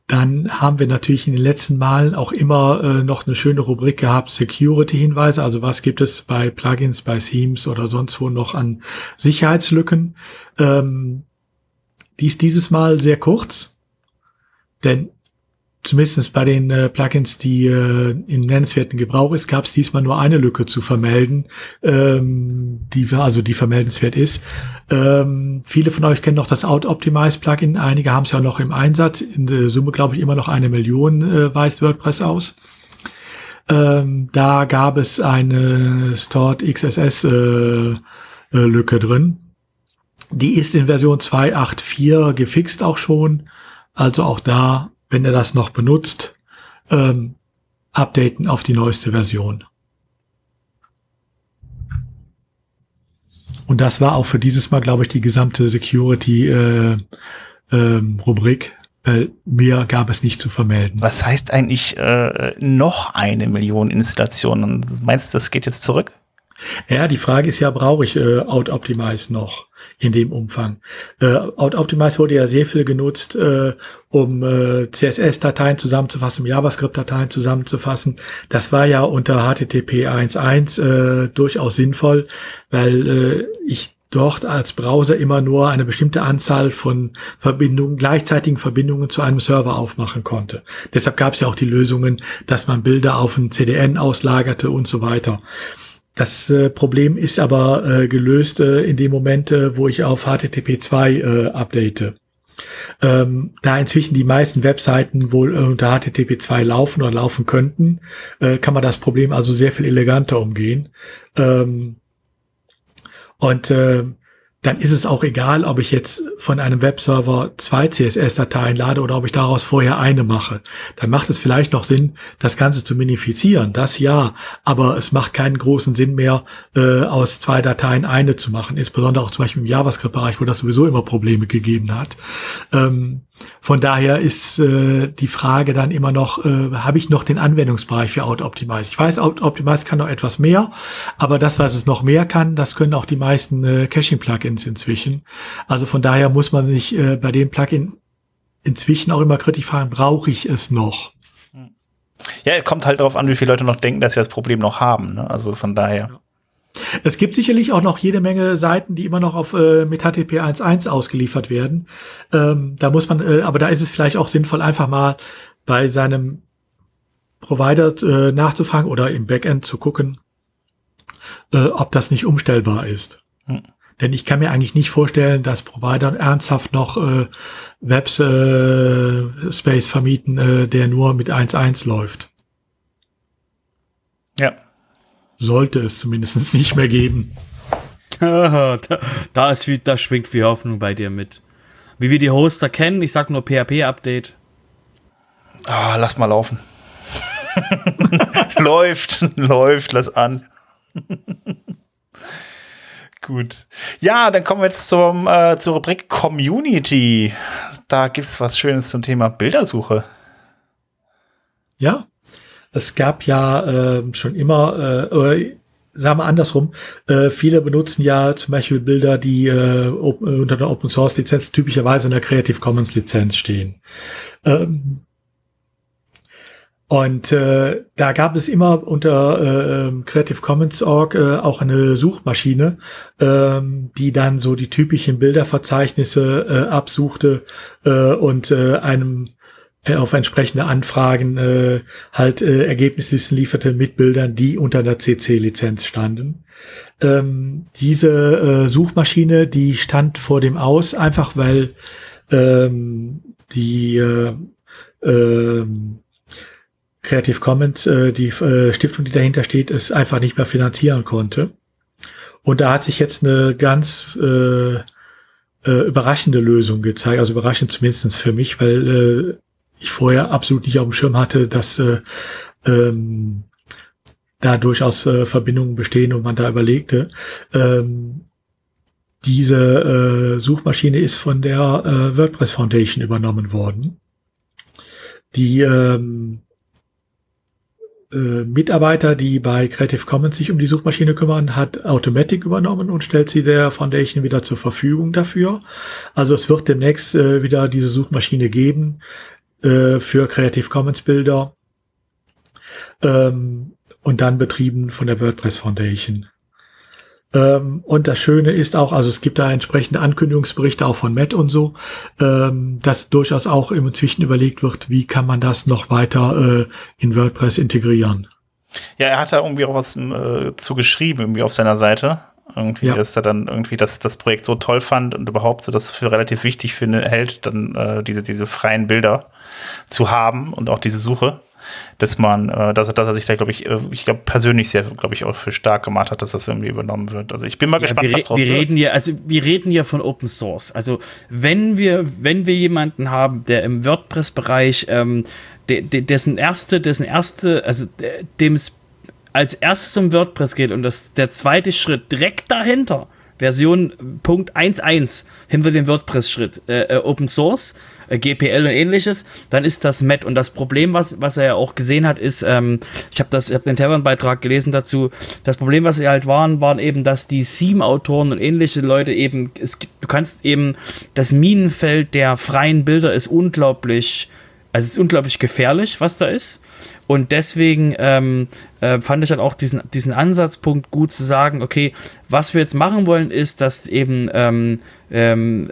Dann haben wir natürlich in den letzten Malen auch immer äh, noch eine schöne Rubrik gehabt, Security-Hinweise. Also was gibt es bei Plugins, bei Themes oder sonst wo noch an Sicherheitslücken. Ähm, die ist dieses Mal sehr kurz, denn zumindest bei den äh, Plugins, die äh, in nennenswerten Gebrauch ist, gab es diesmal nur eine Lücke zu vermelden, ähm, die also die vermeldenswert ist. Ähm, viele von euch kennen noch das Auto-Optimize-Plugin. Einige haben es ja noch im Einsatz. In der Summe, glaube ich, immer noch eine Million äh, weist WordPress aus. Ähm, da gab es eine Stored X S S-Lücke äh, äh, drin. Die ist in Version zwei Punkt acht Punkt vier gefixt auch schon. Also auch da, wenn ihr das noch benutzt, ähm, updaten auf die neueste Version. Und das war auch für dieses Mal, glaube ich, die gesamte Security-Rubrik. Äh, äh, mehr gab es nicht zu vermelden. Was heißt eigentlich äh, noch eine Million Installationen? Meinst du, das geht jetzt zurück? Ja, die Frage ist ja, brauche ich äh, Auto-Optimize noch in dem Umfang? Äh, Auto-Optimize wurde ja sehr viel genutzt, äh, um äh, C S S-Dateien zusammenzufassen, um JavaScript-Dateien zusammenzufassen. Das war ja unter H T T P eins Punkt eins äh, durchaus sinnvoll, weil äh, ich dort als Browser immer nur eine bestimmte Anzahl von Verbindungen, gleichzeitigen Verbindungen zu einem Server aufmachen konnte. Deshalb gab es ja auch die Lösungen, dass man Bilder auf ein C D N auslagerte und so weiter. Das äh, Problem ist aber äh, gelöst äh, in dem Moment, äh, wo ich auf H T T P zwei äh, update. Ähm, da inzwischen die meisten Webseiten wohl äh, unter H T T P zwei laufen oder laufen könnten, äh, kann man das Problem also sehr viel eleganter umgehen. Ähm, und äh, dann ist es auch egal, ob ich jetzt von einem Webserver zwei C S S-Dateien lade oder ob ich daraus vorher eine mache. Dann macht es vielleicht noch Sinn, das Ganze zu minifizieren. Das ja, aber es macht keinen großen Sinn mehr, äh, aus zwei Dateien eine zu machen. Insbesondere auch zum Beispiel im JavaScript-Bereich, wo das sowieso immer Probleme gegeben hat. Ähm, von daher ist äh, die Frage dann immer noch, äh, habe ich noch den Anwendungsbereich für Auto-Optimize? Ich weiß, Auto-Optimize kann noch etwas mehr, aber das, was es noch mehr kann, das können auch die meisten äh, Caching-Plugins inzwischen. Also von daher muss man sich äh, bei dem Plugin inzwischen auch immer kritisch fragen, brauche ich es noch? Ja, kommt halt darauf an, wie viele Leute noch denken, dass sie das Problem noch haben. Ne? Also von daher. Ja. Es gibt sicherlich auch noch jede Menge Seiten, die immer noch auf äh, mit H T T P eins Punkt eins ausgeliefert werden. Ähm, da muss man, äh, aber da ist es vielleicht auch sinnvoll, einfach mal bei seinem Provider äh, nachzufragen oder im Backend zu gucken, äh, ob das nicht umstellbar ist. Hm. Denn ich kann mir eigentlich nicht vorstellen, dass Provider ernsthaft noch äh, Webspace äh, vermieten, äh, der nur mit eins Punkt eins läuft. Ja. Sollte es zumindest nicht mehr geben. da, da, ist wie, da schwingt viel Hoffnung bei dir mit. Wie wir die Hoster kennen, ich sag nur P H P-Update. Ah, lass mal laufen. läuft, läuft, lass an. Gut. Ja, dann kommen wir jetzt zum, äh, zur Rubrik Community. Da gibt's was Schönes zum Thema Bildersuche. Ja. Es gab ja äh, schon immer, äh, oder sagen wir andersrum, äh, viele benutzen ja zum Beispiel Bilder, die äh, op- unter der Open-Source-Lizenz typischerweise in der Creative Commons-Lizenz stehen. Ähm, und äh, da gab es immer unter äh, Creative Commons Punkt org äh, auch eine Suchmaschine, äh, die dann so die typischen Bilderverzeichnisse äh, absuchte äh, und äh, einem auf entsprechende Anfragen äh, halt äh, Ergebnislisten lieferte mit Bildern, die unter der C C-Lizenz standen. Ähm, diese äh, Suchmaschine, die stand vor dem Aus, einfach weil ähm, die äh, äh, Creative Commons, äh, die äh, Stiftung, die dahinter steht, es einfach nicht mehr finanzieren konnte. Und da hat sich jetzt eine ganz äh, äh, überraschende Lösung gezeigt, also überraschend zumindest für mich, weil äh, ich vorher absolut nicht auf dem Schirm hatte, dass äh, ähm, da durchaus äh, Verbindungen bestehen und man da überlegte. Ähm, diese äh, Suchmaschine ist von der äh, WordPress Foundation übernommen worden. Die ähm, äh, Mitarbeiter, die bei Creative Commons sich um die Suchmaschine kümmern, hat Automatic übernommen und stellt sie der Foundation wieder zur Verfügung dafür. Also es wird demnächst äh, wieder diese Suchmaschine geben, äh, für Creative Commons Bilder ähm, und dann betrieben von der WordPress Foundation. Ähm, und das Schöne ist auch, also es gibt da entsprechende Ankündigungsberichte auch von Matt und so, ähm, dass durchaus auch inzwischen überlegt wird, wie kann man das noch weiter äh, in WordPress integrieren. Ja, er hat da irgendwie auch was äh, zu geschrieben, irgendwie auf seiner Seite. Irgendwie, Ja. dass er dann irgendwie das, das Projekt so toll fand und überhaupt so das für relativ wichtig finde, hält, dann äh, diese, diese freien Bilder zu haben und auch diese Suche, dass man, äh, dass, er, dass er sich da, glaube ich, äh, ich glaube persönlich sehr, glaube ich, auch für stark gemacht hat, dass das irgendwie übernommen wird. Also ich bin mal Ja, gespannt, wir, was draus wir wird. reden hier, also wir reden hier von Open Source. Also wenn wir, wenn wir jemanden haben, der im WordPress-Bereich, ähm, de, de, dessen erste, dessen erste, also de, dem es als erstes um WordPress geht und das der zweite Schritt direkt dahinter, Version Punkt eins Punkt eins hinter dem WordPress-Schritt, äh, Open Source, äh, G P L und ähnliches, dann ist das Matt. Und das Problem, was, was er ja auch gesehen hat, ist, ähm, ich habe das, ich habe den Tavern-Beitrag gelesen dazu, das Problem, was sie halt waren, waren eben, dass die Theme-Autoren und ähnliche Leute eben, es gibt, du kannst eben, das Minenfeld der freien Bilder ist unglaublich, also es ist unglaublich gefährlich, was da ist. Und deswegen ähm, äh, fand ich dann auch diesen, diesen Ansatzpunkt gut zu sagen, okay, was wir jetzt machen wollen, ist, dass eben ähm, ähm,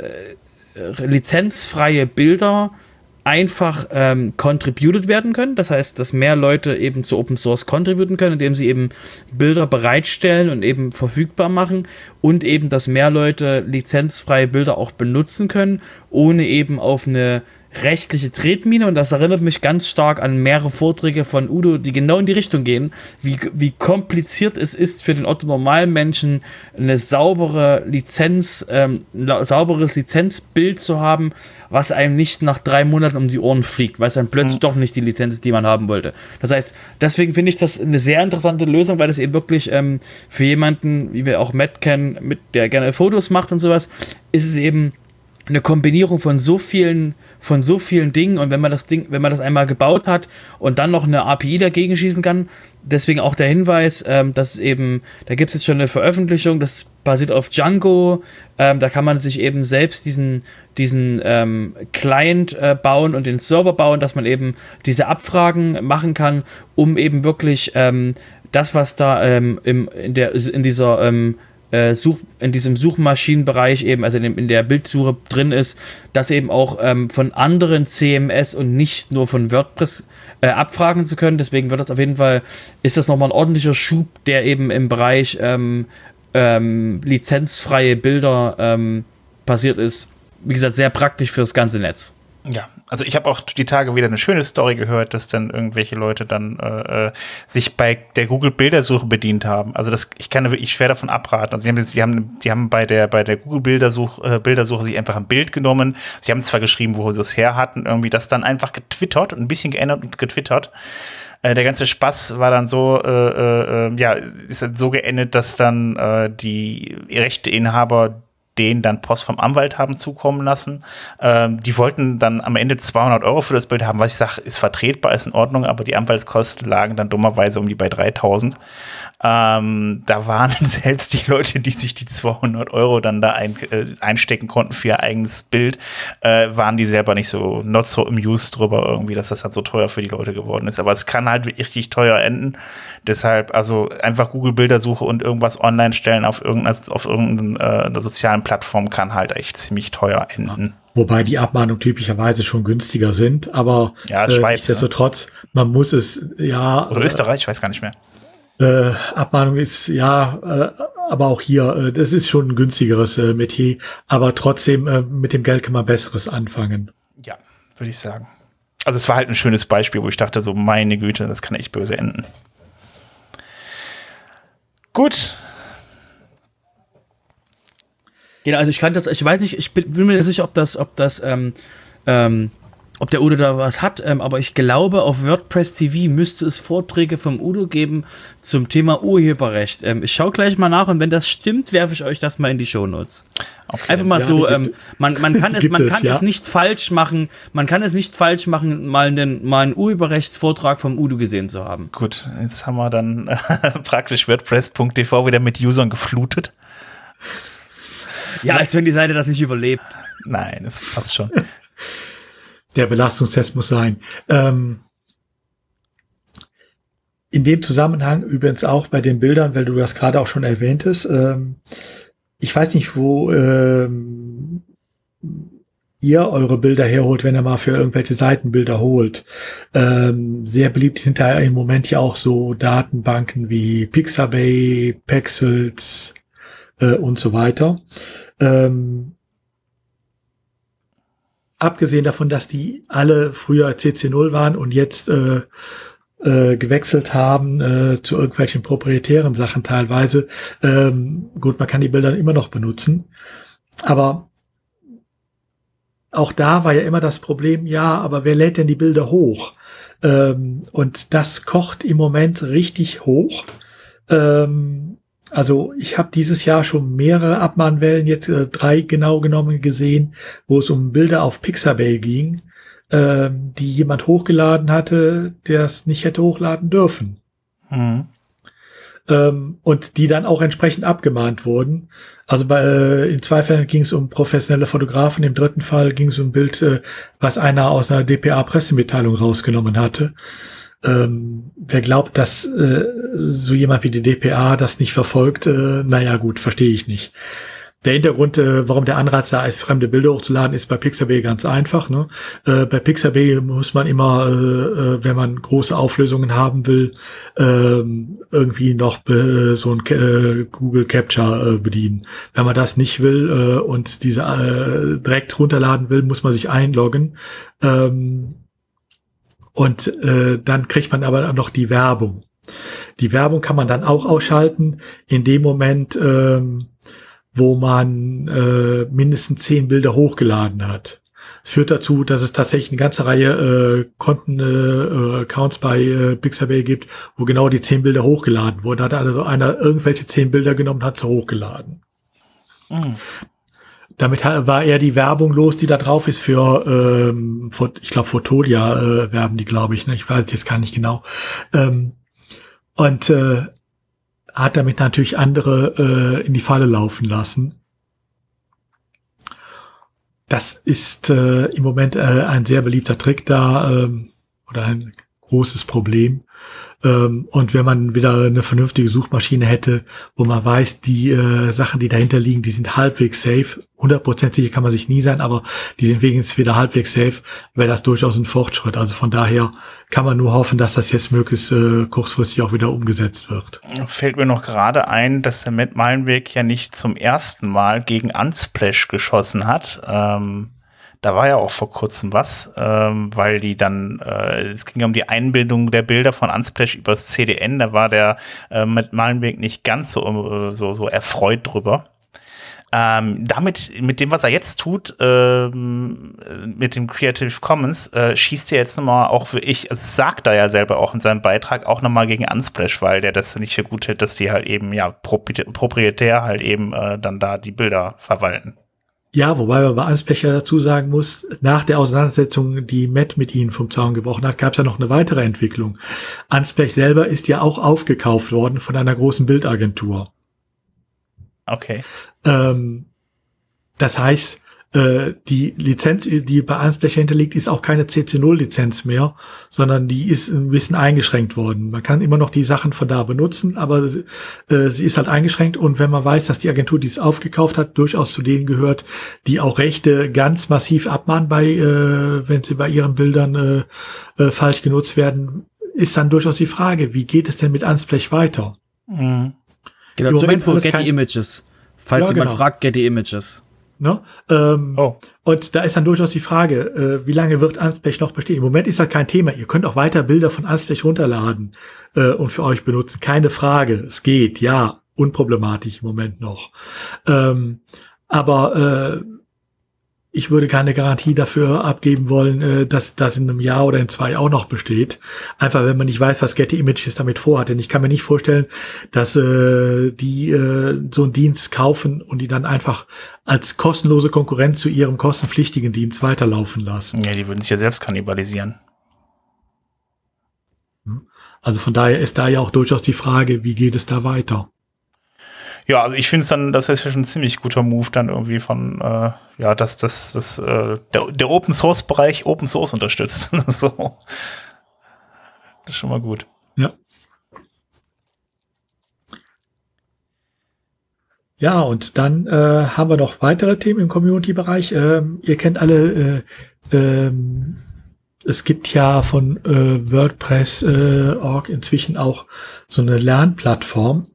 äh, lizenzfreie Bilder einfach ähm, contributed werden können. Das heißt, dass mehr Leute eben zu Open Source contributen können, indem sie eben Bilder bereitstellen und eben verfügbar machen und eben, dass mehr Leute lizenzfreie Bilder auch benutzen können, ohne eben auf eine rechtliche Tretmine, und das erinnert mich ganz stark an mehrere Vorträge von Udo, die genau in die Richtung gehen, wie, wie kompliziert es ist für den Otto-Normalmenschen, eine saubere Lizenz, ähm, ein sauberes Lizenzbild zu haben, was einem nicht nach drei Monaten um die Ohren fliegt, weil es dann plötzlich mhm. doch nicht die Lizenz ist, die man haben wollte. Das heißt, deswegen finde ich das eine sehr interessante Lösung, weil das eben wirklich ähm, für jemanden, wie wir auch Matt kennen, mit der gerne Fotos macht und sowas, ist es eben eine Kombinierung von so vielen, von so vielen Dingen, und wenn man das Ding, wenn man das einmal gebaut hat und dann noch eine A P I dagegen schießen kann, deswegen auch der Hinweis, ähm, dass eben, da gibt es jetzt schon eine Veröffentlichung, das basiert auf Django, ähm, da kann man sich eben selbst diesen, diesen ähm, Client äh, bauen und den Server bauen, dass man eben diese Abfragen machen kann, um eben wirklich ähm, das, was da ähm, im, in, der, in dieser ähm, Such, in diesem Suchmaschinenbereich eben, also in, dem, in der Bildsuche drin ist, das eben auch ähm, von anderen C M S und nicht nur von WordPress äh, abfragen zu können. Deswegen wird das auf jeden Fall, ist das nochmal ein ordentlicher Schub, der eben im Bereich ähm, ähm, lizenzfreie Bilder ähm, passiert ist. Wie gesagt, sehr praktisch fürs ganze Netz. Ja, also ich habe auch die Tage wieder eine schöne Story gehört, dass dann irgendwelche Leute dann äh, sich bei der Google-Bildersuche bedient haben. Also das, ich kann wirklich schwer davon abraten. Also sie haben, sie haben, die haben bei der bei der Google-Bildersuche äh, Bildersuche sich einfach ein Bild genommen. Sie haben zwar geschrieben, wo sie es her hatten, irgendwie das dann einfach getwittert und ein bisschen geändert und getwittert. Äh, der ganze Spaß war dann so, äh, äh, ja, ist dann so geendet, dass dann äh, die Rechteinhaber denen dann Post vom Anwalt haben zukommen lassen. Ähm, die wollten dann am Ende zweihundert Euro für das Bild haben, was ich sage, ist vertretbar, ist in Ordnung, aber die Anwaltskosten lagen dann dummerweise um die bei dreitausend. Ähm, da waren selbst die Leute, die sich die zweihundert Euro dann da ein, äh, einstecken konnten für ihr eigenes Bild, äh, waren die selber nicht so, not so amused drüber irgendwie, dass das halt so teuer für die Leute geworden ist. Aber es kann halt richtig teuer enden. Deshalb, also einfach Google-Bildersuche und irgendwas online stellen auf irgendeiner, auf irgendeiner äh, sozialen Plattform kann halt echt ziemlich teuer enden. Wobei die Abmahnungen typischerweise schon günstiger sind, aber ja, äh, Schweiz, nichtsdestotrotz, ne? Man muss es, ja. Oder Österreich, ich weiß gar nicht mehr. Äh, Abmahnung ist, ja, äh, aber auch hier, äh, das ist schon ein günstigeres äh, Metier, aber trotzdem, äh, mit dem Geld kann man Besseres anfangen. Ja, würde ich sagen. Also es war halt ein schönes Beispiel, wo ich dachte so, meine Güte, das kann echt böse enden. Gut. Genau, also ich kann das, ich weiß nicht, ich bin, bin mir nicht sicher, ob das, ob das, ähm, ähm, ob der Udo da was hat, ähm, aber ich glaube, auf WordPress T V müsste es Vorträge vom Udo geben zum Thema Urheberrecht. Ähm, ich schaue gleich mal nach, und wenn das stimmt, werfe ich euch das mal in die Shownotes. Okay. Einfach mal ja, so, ähm, man, man kann, es, man kann es, ja? es nicht falsch machen, man kann es nicht falsch machen, mal einen, mal einen Urheberrechtsvortrag vom Udo gesehen zu haben. Gut, jetzt haben wir dann äh, praktisch WordPress Punkt t v wieder mit Usern geflutet. Ja, als wenn die Seite das nicht überlebt. Nein, das passt schon. Der Belastungstest muss sein. Ähm, in dem Zusammenhang übrigens auch bei den Bildern, weil du das gerade auch schon erwähntest, ähm, ich weiß nicht, wo ähm, ihr eure Bilder herholt, wenn ihr mal für irgendwelche Seitenbilder holt. Ähm, sehr beliebt sind da im Moment ja auch so Datenbanken wie Pixabay, Pexels äh, und so weiter. Ähm, abgesehen davon, dass die alle früher C C null waren und jetzt äh, äh, gewechselt haben äh, zu irgendwelchen proprietären Sachen teilweise. Ähm, gut, man kann die Bilder immer noch benutzen, aber auch da war ja immer das Problem, ja, aber wer lädt denn die Bilder hoch? Ähm, und das kocht im Moment richtig hoch. Ähm, also ich habe dieses Jahr schon mehrere Abmahnwellen, jetzt äh, drei genau genommen gesehen, wo es um Bilder auf Pixabay ging, ähm, die jemand hochgeladen hatte, der es nicht hätte hochladen dürfen. Mhm. Ähm, und die dann auch entsprechend abgemahnt wurden. Also bei, äh, in zwei Fällen ging es um professionelle Fotografen, im dritten Fall ging es um ein Bild, äh, was einer aus einer D P A-Pressemitteilung rausgenommen hatte. Ähm, wer glaubt, dass äh, so jemand wie die D P A das nicht verfolgt, äh, naja gut, verstehe ich nicht. Der Hintergrund, äh, warum der Anreiz da ist, fremde Bilder hochzuladen, ist bei Pixabay ganz einfach. Ne? Äh, bei Pixabay muss man immer, äh, wenn man große Auflösungen haben will, äh, irgendwie noch äh, so ein äh, Google Capture äh, bedienen. Wenn man das nicht will äh, und diese äh, direkt runterladen will, muss man sich einloggen. Ähm, und äh, dann kriegt man aber noch die Werbung. Die Werbung kann man dann auch ausschalten. In dem Moment, ähm, wo man äh, mindestens zehn Bilder hochgeladen hat. Es führt dazu, dass es tatsächlich eine ganze Reihe äh, Konten, äh, Accounts bei äh, Pixabay gibt, wo genau die zehn Bilder hochgeladen wurden. Da hat also einer irgendwelche zehn Bilder genommen und hat sie hochgeladen. Mhm. Damit war eher die Werbung los, die da drauf ist für, ähm, ich glaube, Fotolia äh, werben die, glaube ich. Ne? Ich weiß jetzt gar nicht genau. Ähm, und äh, hat damit natürlich andere äh, in die Falle laufen lassen. Das ist äh, im Moment äh, ein sehr beliebter Trick da ähm, oder ein großes Problem. Ähm, und wenn man wieder eine vernünftige Suchmaschine hätte, wo man weiß, die äh, Sachen, die dahinter liegen, die sind halbwegs safe. hundert Prozent sicher kann man sich nie sein, aber die sind wenigstens wieder halbwegs safe, wäre das durchaus ein Fortschritt. Also von daher kann man nur hoffen, dass das jetzt möglichst äh, kurzfristig auch wieder umgesetzt wird. Fällt mir noch gerade ein, dass der Matt Mullenweg ja nicht zum ersten Mal gegen Unsplash geschossen hat. Ähm, da war ja auch vor kurzem was, ähm, weil die dann, äh, es ging um die Einbindung der Bilder von Unsplash übers C D N. Da war der äh, Matt Mullenweg nicht ganz so, so, so erfreut drüber. Ähm, damit, mit dem, was er jetzt tut, ähm, mit dem Creative Commons, äh, schießt er jetzt nochmal auch für ich, also sagt er ja selber auch in seinem Beitrag, auch nochmal gegen Unsplash, weil der das nicht für gut hält, dass die halt eben, ja, proprietär halt eben äh, dann da die Bilder verwalten. Ja, wobei man bei Unsplash ja dazu sagen muss, nach der Auseinandersetzung, die Matt mit ihnen vom Zaun gebrochen hat, gab es ja noch eine weitere Entwicklung. Unsplash selber ist ja auch aufgekauft worden von einer großen Bildagentur. Okay. Ähm, das heißt, äh, die Lizenz, die bei Unsplash hinterliegt, ist auch keine C C null Lizenz mehr, sondern die ist ein bisschen eingeschränkt worden. Man kann immer noch die Sachen von da benutzen, aber äh, sie ist halt eingeschränkt. Und wenn man weiß, dass die Agentur, die es aufgekauft hat, durchaus zu denen gehört, die auch Rechte ganz massiv abmahnen, bei, äh, wenn sie bei ihren Bildern äh, äh, falsch genutzt werden, ist dann durchaus die Frage, wie geht es denn mit Unsplash weiter? Mhm. Genau, zur Info, Getty Images. Falls ja, jemand genau. fragt, Getty Images. Ne? Ähm, oh. Und da ist dann durchaus die Frage, äh, wie lange wird Unsplash noch bestehen? Im Moment ist das kein Thema. Ihr könnt auch weiter Bilder von Unsplash runterladen äh, und für euch benutzen. Keine Frage. Es geht, ja. Unproblematisch im Moment noch. Ähm, aber äh, ich würde keine Garantie dafür abgeben wollen, äh, dass das in einem Jahr oder in zwei auch noch besteht. Einfach, wenn man nicht weiß, was Getty Images damit vorhat. Denn ich kann mir nicht vorstellen, dass äh, die äh, so einen Dienst kaufen und die dann einfach als kostenlose Konkurrenz zu ihrem kostenpflichtigen Dienst weiterlaufen lassen. Ja, die würden sich ja selbst kannibalisieren. Also von daher ist da ja auch durchaus die Frage, wie geht es da weiter? Ja, also ich finde es dann, das ist ja schon ein ziemlich guter Move dann irgendwie von, äh, ja, dass das, das, äh, der, der Open-Source-Bereich Open Source unterstützt. So. Das ist schon mal gut. Ja. Ja, und dann äh, haben wir noch weitere Themen im Community-Bereich. Ähm, ihr kennt alle, äh, ähm, es gibt ja von äh, WordPress Punkt org äh, inzwischen auch so eine Lernplattform,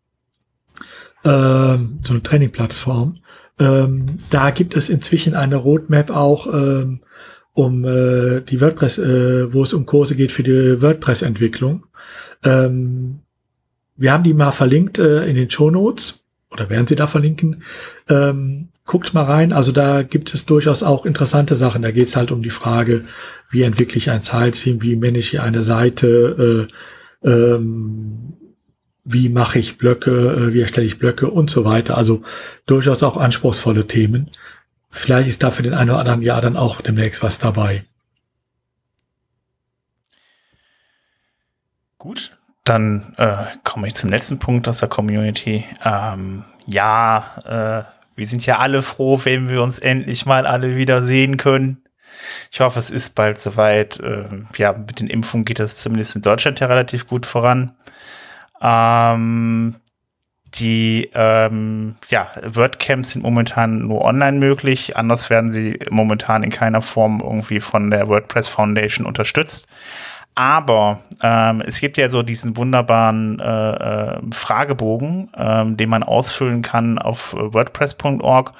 ähm, so eine Trainingplattform. Ähm, da gibt es inzwischen eine Roadmap auch ähm, um äh, die WordPress, äh, wo es um Kurse geht für die WordPress-Entwicklung. Ähm, wir haben die mal verlinkt äh, in den Shownotes. Oder werden sie da verlinken? Ähm, guckt mal rein. Also da gibt es durchaus auch interessante Sachen. Da geht es halt um die Frage, wie entwickle ich ein Site-Team, wie manage ich eine Seite, äh, ähm, wie mache ich Blöcke, äh, wie erstelle ich Blöcke und so weiter. Also durchaus auch anspruchsvolle Themen. Vielleicht ist da für den einen oder anderen Jahr dann auch demnächst was dabei. Gut. Dann äh, komme ich zum letzten Punkt aus der Community. Ähm, ja, äh, wir sind ja alle froh, wenn wir uns endlich mal alle wieder sehen können. Ich hoffe, es ist bald soweit. Äh, ja, mit den Impfungen geht das zumindest in Deutschland ja relativ gut voran. Ähm, die ähm, ja, WordCamps sind momentan nur online möglich. Anders werden sie momentan in keiner Form irgendwie von der WordPress Foundation unterstützt. Aber ähm, es gibt ja so diesen wunderbaren äh, äh, Fragebogen, ähm, den man ausfüllen kann auf WordPress Punkt org,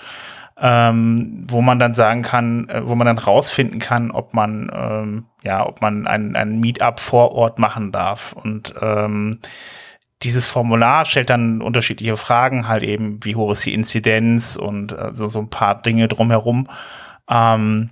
ähm, wo man dann sagen kann, äh, wo man dann rausfinden kann, ob man ähm, ja, ob man ein, ein Meetup vor Ort machen darf. Und ähm, dieses Formular stellt dann unterschiedliche Fragen, halt eben, wie hoch ist die Inzidenz und äh, so, so ein paar Dinge drumherum. Ähm,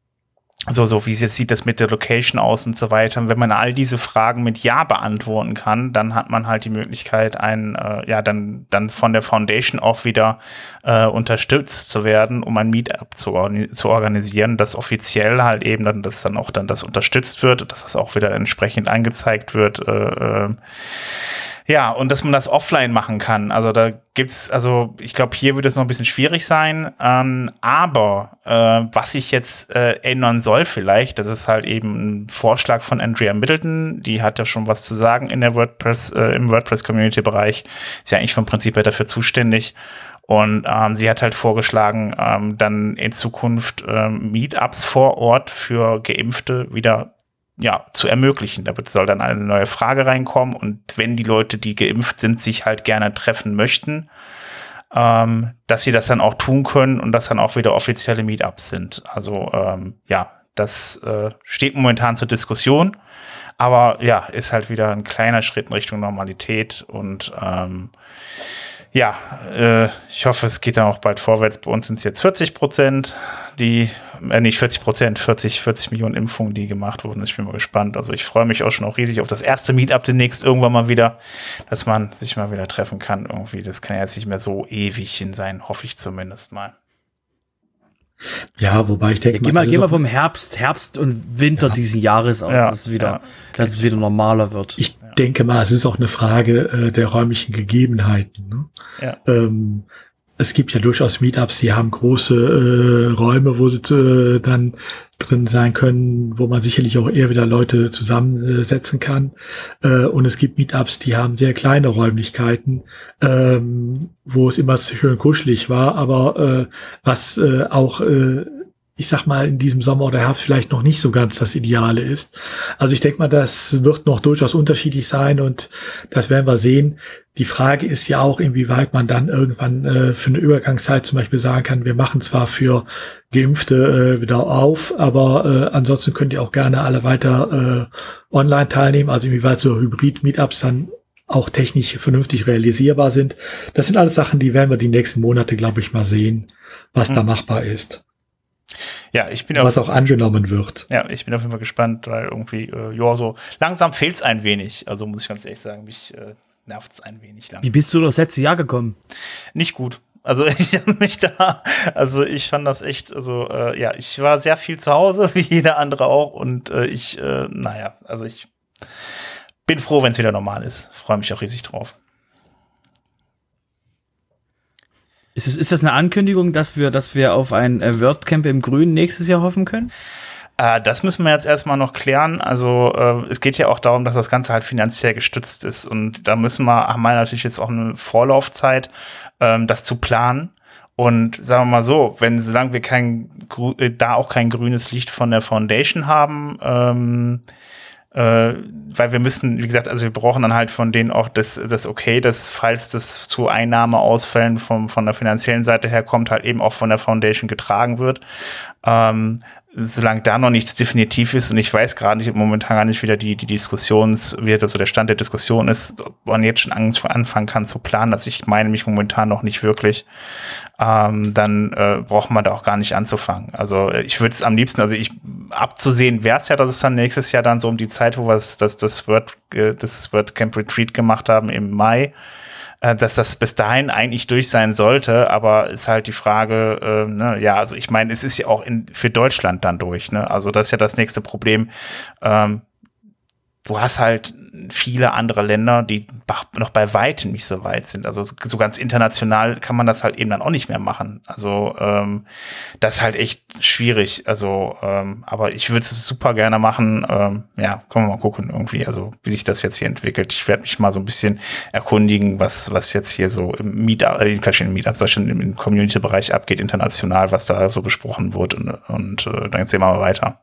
So, so wie es jetzt sieht das mit der Location aus und so weiter. Und wenn man all diese Fragen mit Ja beantworten kann, dann hat man halt die Möglichkeit, ein, äh, ja, dann, dann von der Foundation auch wieder äh, unterstützt zu werden, um ein Meetup zu, zu organisieren, das offiziell halt eben dann, dass dann auch dann das unterstützt wird, dass das auch wieder entsprechend angezeigt wird, äh, äh, ja, und dass man das offline machen kann. Also da gibt's, also ich glaube, hier wird es noch ein bisschen schwierig sein. Ähm, aber äh, was ich jetzt äh, ändern soll vielleicht, das ist halt eben ein Vorschlag von Andrea Middleton. Die hat ja schon was zu sagen in der WordPress, äh, im WordPress-Community-Bereich. Ist ja eigentlich vom Prinzip her dafür zuständig. Und ähm, sie hat halt vorgeschlagen, ähm, dann in Zukunft ähm, Meetups vor Ort für Geimpfte wieder ja, zu ermöglichen. Da soll dann eine neue Frage reinkommen und wenn die Leute, die geimpft sind, sich halt gerne treffen möchten, ähm, dass sie das dann auch tun können und das dann auch wieder offizielle Meetups sind. Also ähm, ja, das äh, steht momentan zur Diskussion, aber ja, ist halt wieder ein kleiner Schritt in Richtung Normalität und ähm, ja, äh, ich hoffe, es geht dann auch bald vorwärts. Bei uns sind es jetzt vierzig Prozent, die, äh, nicht vierzig Prozent, vierzig, vierzig Millionen Impfungen, die gemacht wurden. Ich bin mal gespannt. Also ich freue mich auch schon auch riesig auf das erste Meetup demnächst irgendwann mal wieder, dass man sich mal wieder treffen kann irgendwie. Das kann ja jetzt nicht mehr so ewig hin sein, hoffe ich zumindest mal. Ja, wobei ich denke, ja, geh mal, geh mal vom Herbst, Herbst und Winter ja. diesen Jahres aus, ja, dass, es wieder, ja. dass es wieder normaler wird. Ich ja. denke mal, es ist auch eine Frage äh, der räumlichen Gegebenheiten. Ne? Ja. Ähm, es gibt ja durchaus Meetups, die haben große äh, Räume, wo sie äh, dann drin sein können, wo man sicherlich auch eher wieder Leute zusammensetzen kann. Äh, und es gibt Meetups, die haben sehr kleine Räumlichkeiten, ähm, wo es immer schön kuschelig war, aber äh, was äh, auch, äh, ich sag mal, in diesem Sommer oder Herbst vielleicht noch nicht so ganz das Ideale ist. Also ich denke mal, das wird noch durchaus unterschiedlich sein und das werden wir sehen. Die Frage ist ja auch, inwieweit man dann irgendwann äh, für eine Übergangszeit zum Beispiel sagen kann, wir machen zwar für Geimpfte äh, wieder auf, aber äh, ansonsten könnt ihr auch gerne alle weiter äh, online teilnehmen, also inwieweit so Hybrid-Meetups dann auch technisch vernünftig realisierbar sind. Das sind alles Sachen, die werden wir die nächsten Monate, glaube ich, mal sehen, was mhm. da machbar ist. Ja, ich bin was auf, auch angenommen wird. Ja, ich bin auf jeden Fall gespannt, weil irgendwie, äh, ja, so langsam fehlt es ein wenig. Also muss ich ganz ehrlich sagen, mich äh, nervt es ein wenig lang. Wie bist du das letzte Jahr gekommen? Nicht gut. Also ich habe mich da, also ich fand das echt, also äh, ja, ich war sehr viel zu Hause, wie jeder andere auch. Und äh, ich, äh, naja, also ich bin froh, wenn es wieder normal ist. Freue mich auch riesig drauf. Ist, es, ist das eine Ankündigung, dass wir, dass wir auf ein äh, WordCamp im Grün nächstes Jahr hoffen können? Äh, das müssen wir jetzt erstmal noch klären. Also äh, es geht ja auch darum, dass das Ganze halt finanziell gestützt ist. Und da müssen wir, haben wir natürlich jetzt auch eine Vorlaufzeit, ähm, das zu planen. Und sagen wir mal so, wenn solange wir kein äh, da auch kein grünes Licht von der Foundation haben, ähm, äh, weil wir müssen, wie gesagt, also wir brauchen dann halt von denen auch das, das Okay, dass falls das zu Einnahmeausfällen vom, von der finanziellen Seite her kommt, halt eben auch von der Foundation getragen wird. Ähm, solange da noch nichts definitiv ist und ich weiß gerade nicht, momentan gar nicht wieder die, die Diskussions, wie also der Stand der Diskussion ist, ob man jetzt schon anfangen kann zu planen, also ich meine mich momentan noch nicht wirklich, ähm, dann äh, braucht man da auch gar nicht anzufangen. Also ich würde es am liebsten, also ich abzusehen wäre es ja, dass es dann nächstes Jahr dann so um die Zeit, wo wir das, das, das Word, das WordCamp Retreat gemacht haben im Mai, dass das bis dahin eigentlich durch sein sollte, aber ist halt die Frage, äh, ne, ja, also ich meine, es ist ja auch in, für Deutschland dann durch, ne, also das ist ja das nächste Problem, ähm, du hast halt viele andere Länder, die noch bei weitem nicht so weit sind. Also so ganz international kann man das halt eben dann auch nicht mehr machen. Also ähm, das ist halt echt schwierig. Also, ähm, aber ich würde es super gerne machen. Ähm, ja, können wir mal gucken irgendwie, also wie sich das jetzt hier entwickelt. Ich werde mich mal so ein bisschen erkundigen, was was jetzt hier so im Meetup, äh, im Meetup, sag ich schon, im Community-Bereich abgeht, international, was da so besprochen wird und, und äh, dann sehen wir mal weiter.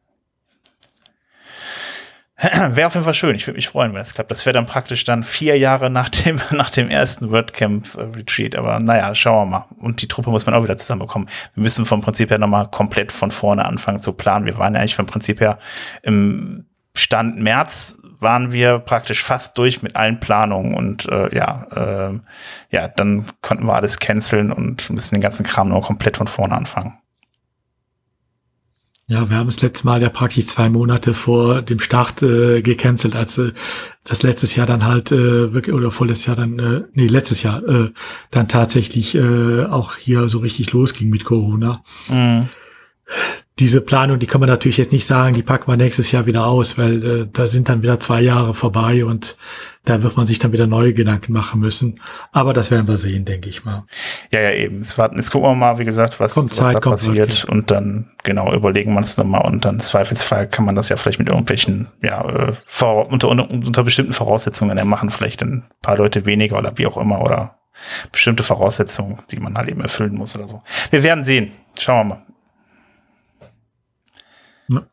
Wäre auf jeden Fall schön. Ich würde mich freuen, wenn das klappt. Das wäre dann praktisch dann vier Jahre nach dem, nach dem ersten WordCamp-Retreat. Aber naja, schauen wir mal. Und die Truppe muss man auch wieder zusammenbekommen. Wir müssen vom Prinzip her nochmal komplett von vorne anfangen zu planen. Wir waren ja eigentlich vom Prinzip her im Stand März waren wir praktisch fast durch mit allen Planungen und äh, ja, äh, ja, dann konnten wir alles canceln und müssen den ganzen Kram noch komplett von vorne anfangen. Ja, wir haben das letzte Mal ja praktisch zwei Monate vor dem Start äh, gecancelt, als äh, das letztes Jahr dann halt äh, wirklich oder vorletztes Jahr dann, äh, nee, letztes Jahr äh, dann tatsächlich äh, auch hier so richtig losging mit Corona. Mhm. Diese Planung, die kann man natürlich jetzt nicht sagen, die packen wir nächstes Jahr wieder aus, weil äh, da sind dann wieder zwei Jahre vorbei und da wird man sich dann wieder neue Gedanken machen müssen. Aber das werden wir sehen, denke ich mal. Ja, ja, eben. Jetzt, warten, jetzt gucken wir mal, wie gesagt, was, kommt was Zeit, da kommt passiert. wirklich. Und dann, genau, überlegen wir uns nochmal. Und dann im Zweifelsfall kann man das ja vielleicht mit irgendwelchen, ja, äh, vor, unter, unter, unter bestimmten Voraussetzungen dann machen. Vielleicht ein paar Leute weniger oder wie auch immer. Oder bestimmte Voraussetzungen, die man halt eben erfüllen muss oder so. Wir werden sehen. Schauen wir mal. Ja.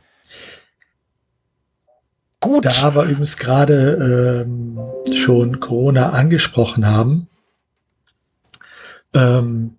Gut. Da wir übrigens gerade ähm, schon Corona angesprochen haben, ähm,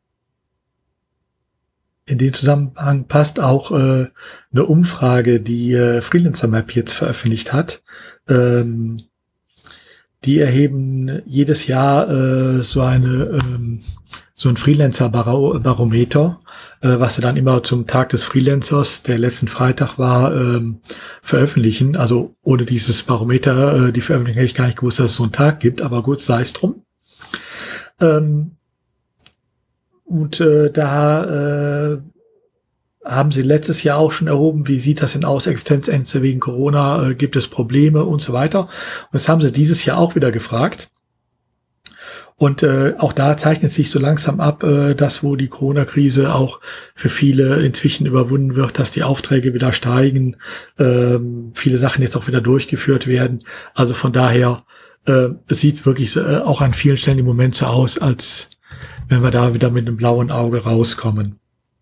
in dem Zusammenhang passt auch äh, eine Umfrage, die äh, Freelancer Map jetzt veröffentlicht hat. Ähm, die erheben jedes Jahr äh, so eine ähm, so ein Freelancer-Barometer, äh, was sie dann immer zum Tag des Freelancers, der letzten Freitag war, ähm, veröffentlichen. Also ohne dieses Barometer, äh, die Veröffentlichung, hätte ich gar nicht gewusst, dass es so einen Tag gibt, aber gut, sei es drum. Ähm, und äh, da äh, haben sie letztes Jahr auch schon erhoben, wie sieht das denn aus, Existenzängste wegen Corona, äh, gibt es Probleme und so weiter. Und das haben sie dieses Jahr auch wieder gefragt. Und äh, auch da zeichnet sich so langsam ab, äh, dass wo die Corona-Krise auch für viele inzwischen überwunden wird, dass die Aufträge wieder steigen, ähm, viele Sachen jetzt auch wieder durchgeführt werden. Also von daher, äh, es sieht wirklich so, äh, auch an vielen Stellen im Moment so aus, als wenn wir da wieder mit einem blauen Auge rauskommen.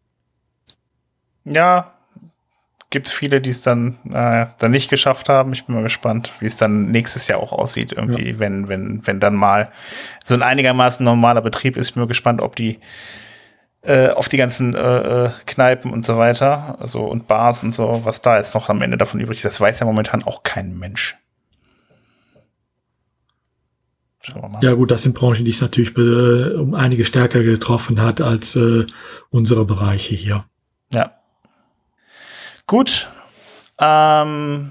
Ja, gibt viele, die es dann, äh, dann nicht geschafft haben. Ich bin mal gespannt, wie es dann nächstes Jahr auch aussieht, irgendwie, ja. wenn, wenn, wenn dann mal so ein einigermaßen normaler Betrieb ist. Ich bin mal gespannt, ob die äh, auf die ganzen äh, Kneipen und so weiter, also und Bars und so, was da jetzt noch am Ende davon übrig ist, das weiß ja momentan auch kein Mensch. Schauen wir mal. Ja gut, das sind Branchen, die es natürlich äh, um einige stärker getroffen hat als äh, unsere Bereiche hier. Ja. Gut. Ähm,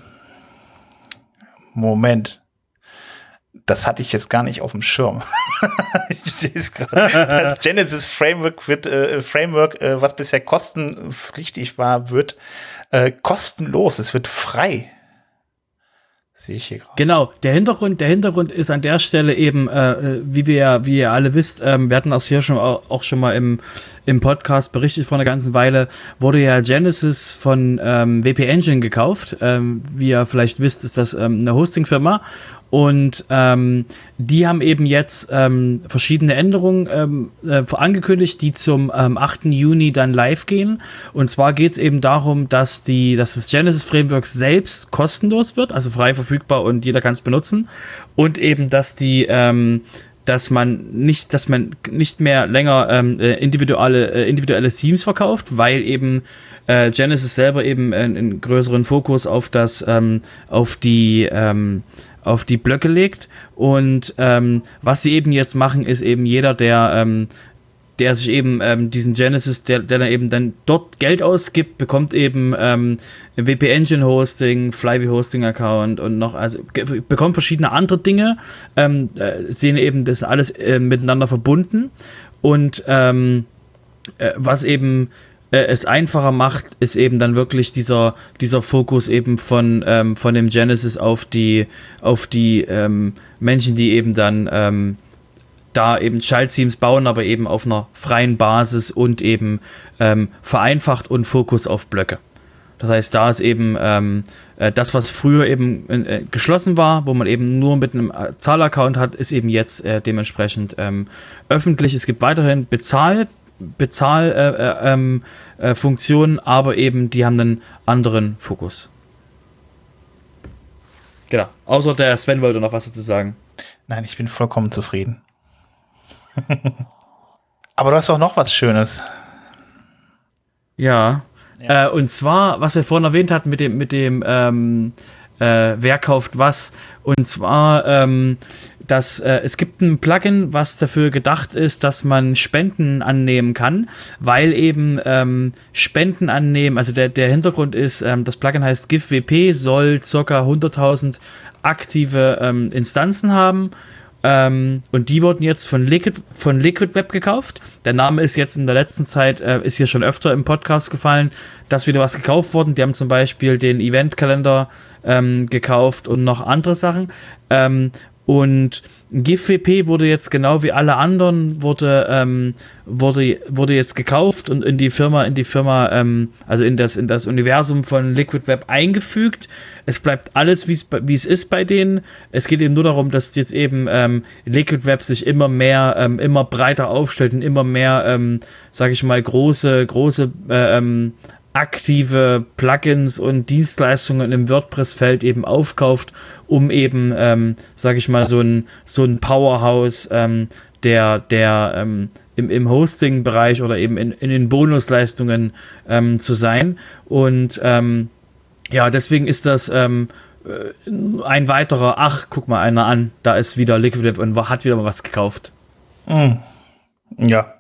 Moment. Das hatte ich jetzt gar nicht auf dem Schirm. Ich sehe es gerade. Das Genesis Framework wird, äh, Framework, äh, was bisher kostenpflichtig war, wird äh, kostenlos. Es wird frei. Sehe ich hier gerade. Genau, der Hintergrund, der Hintergrund ist an der Stelle eben, äh, wie wir ja, wie ihr alle wisst, ähm, wir hatten das hier schon auch, auch schon mal im, im Podcast berichtet vor einer ganzen Weile, wurde ja Genesis von ähm, W P Engine gekauft. Ähm, wie ihr vielleicht wisst, ist das ähm, eine Hostingfirma. Und ähm, die haben eben jetzt ähm, verschiedene Änderungen ähm, äh, angekündigt, die zum ähm, achten Juni dann live gehen. Und zwar geht es eben darum, dass, die, dass das Genesis Framework selbst kostenlos wird, also frei verfügbar und jeder kann es benutzen. Und eben, dass die ähm, dass man nicht, dass man nicht mehr länger ähm, individuelle, äh, individuelle Themes verkauft, weil eben äh, Genesis selber eben einen, einen größeren Fokus auf das, ähm, auf die ähm, auf die Blöcke legt. Und ähm, was sie eben jetzt machen, ist eben jeder, der ähm, der sich eben ähm, diesen Genesis, der, der dann eben dann dort Geld ausgibt, bekommt eben ähm, W P Engine Hosting, Flyway Hosting Account und noch, also ge- bekommt verschiedene andere Dinge, ähm, äh, sehen eben das alles äh, miteinander verbunden und ähm, äh, was eben äh, es einfacher macht, ist eben dann wirklich dieser, dieser Fokus eben von, ähm, von dem Genesis auf die, auf die ähm, Menschen, die eben dann ähm, da eben Child-Themes bauen, aber eben auf einer freien Basis und eben ähm, vereinfacht und Fokus auf Blöcke. Das heißt, da ist eben ähm, äh, das, was früher eben äh, geschlossen war, wo man eben nur mit einem Zahlaccount hat, ist eben jetzt äh, dementsprechend ähm, öffentlich. Es gibt weiterhin Bezahl, Bezahl äh, äh, ähm, äh, Funktionen, aber eben die haben einen anderen Fokus. Genau. Außer der Sven wollte noch was dazu sagen. Nein, ich bin vollkommen zufrieden. Aber du hast auch noch was Schönes. Ja, ja. Äh, und zwar, was wir vorhin erwähnt hatten mit dem, mit dem ähm, äh, wer kauft was, und zwar, ähm, dass äh, es gibt ein Plugin, was dafür gedacht ist, dass man Spenden annehmen kann, weil eben ähm, Spenden annehmen, also der, der Hintergrund ist, ähm, das Plugin heißt GiveWP, soll ca. hunderttausend aktive ähm, Instanzen haben. Ähm, und die wurden jetzt von Liquid, von Liquid Web gekauft. Der Name ist jetzt in der letzten Zeit, äh, ist hier schon öfter im Podcast gefallen, dass wieder was gekauft worden. Die haben zum Beispiel den Eventkalender ähm, gekauft und noch andere Sachen. Ähm, und GiveWP wurde jetzt genau wie alle anderen, wurde, ähm, wurde, wurde jetzt gekauft und in die Firma, in die Firma, ähm, also in das, in das Universum von Liquid Web eingefügt. Es bleibt alles, wie es ist bei denen. Es geht eben nur darum, dass jetzt eben ähm, Liquid Web sich immer mehr, ähm, immer breiter aufstellt und immer mehr, ähm, sage ich mal, große, große äh, ähm, aktive Plugins und Dienstleistungen im WordPress-Feld eben aufkauft, um eben, ähm, sage ich mal, so ein, so ein Powerhouse ähm, der, der ähm, im, im Hosting-Bereich oder eben in, in den Bonusleistungen ähm, zu sein. Und ähm, ja, deswegen ist das ähm, ein weiterer, ach, guck mal einer an, da ist wieder Liquid Web und hat wieder mal was gekauft. Mm. Ja.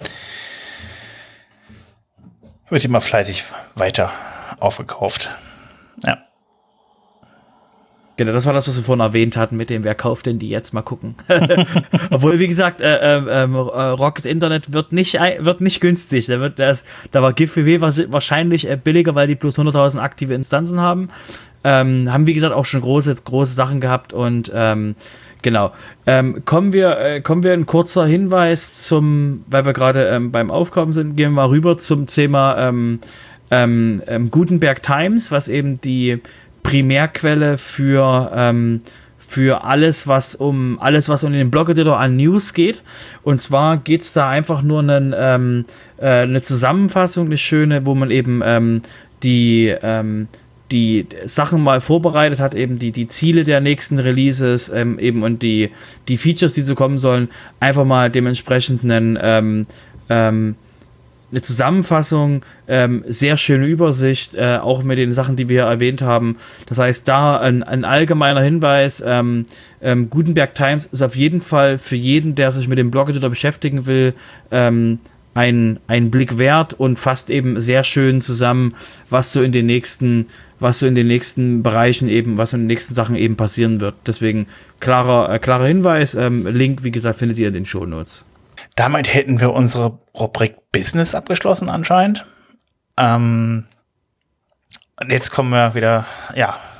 Wird immer fleißig weiter aufgekauft. Ja. Genau, das war das, was wir vorhin erwähnt hatten, mit dem, wer kauft denn die jetzt, mal gucken. Obwohl, wie gesagt, äh, äh, äh, Rocket Internet wird nicht, wird nicht günstig. Da, wird das, da war GiveWP wahrscheinlich äh, billiger, weil die plus hunderttausend aktive Instanzen haben. Ähm, haben, wie gesagt, auch schon große, große Sachen gehabt und ähm, genau. Ähm, kommen wir, äh, kommen wir ein kurzer Hinweis zum, weil wir gerade ähm, beim Aufkommen sind, gehen wir mal rüber zum Thema ähm, ähm, ähm, Gutenberg Times, was eben die Primärquelle für, ähm, für alles, was um alles, was um den Blog-Editor an News geht. Und zwar geht es da einfach nur einen, ähm, äh, eine Zusammenfassung, eine schöne, wo man eben ähm, die ähm, die Sachen mal vorbereitet hat, eben die, die Ziele der nächsten Releases ähm, eben und die, die Features, die so kommen sollen, einfach mal dementsprechend einen, ähm, ähm, eine Zusammenfassung, ähm, sehr schöne Übersicht, äh, auch mit den Sachen, die wir erwähnt haben. Das heißt, da ein, ein allgemeiner Hinweis, ähm, ähm, Gutenberg Times ist auf jeden Fall für jeden, der sich mit dem Blog-Editor beschäftigen will, ähm, ein, ein Blick wert und fasst eben sehr schön zusammen, was so in den nächsten was so in den nächsten Bereichen eben, was in den nächsten Sachen eben passieren wird. Deswegen klarer, äh, klarer Hinweis. Ähm, Link, wie gesagt, findet ihr in den Shownotes. Damit hätten wir unsere Rubrik Business abgeschlossen anscheinend. Ähm, und jetzt kommen wir wieder, ja,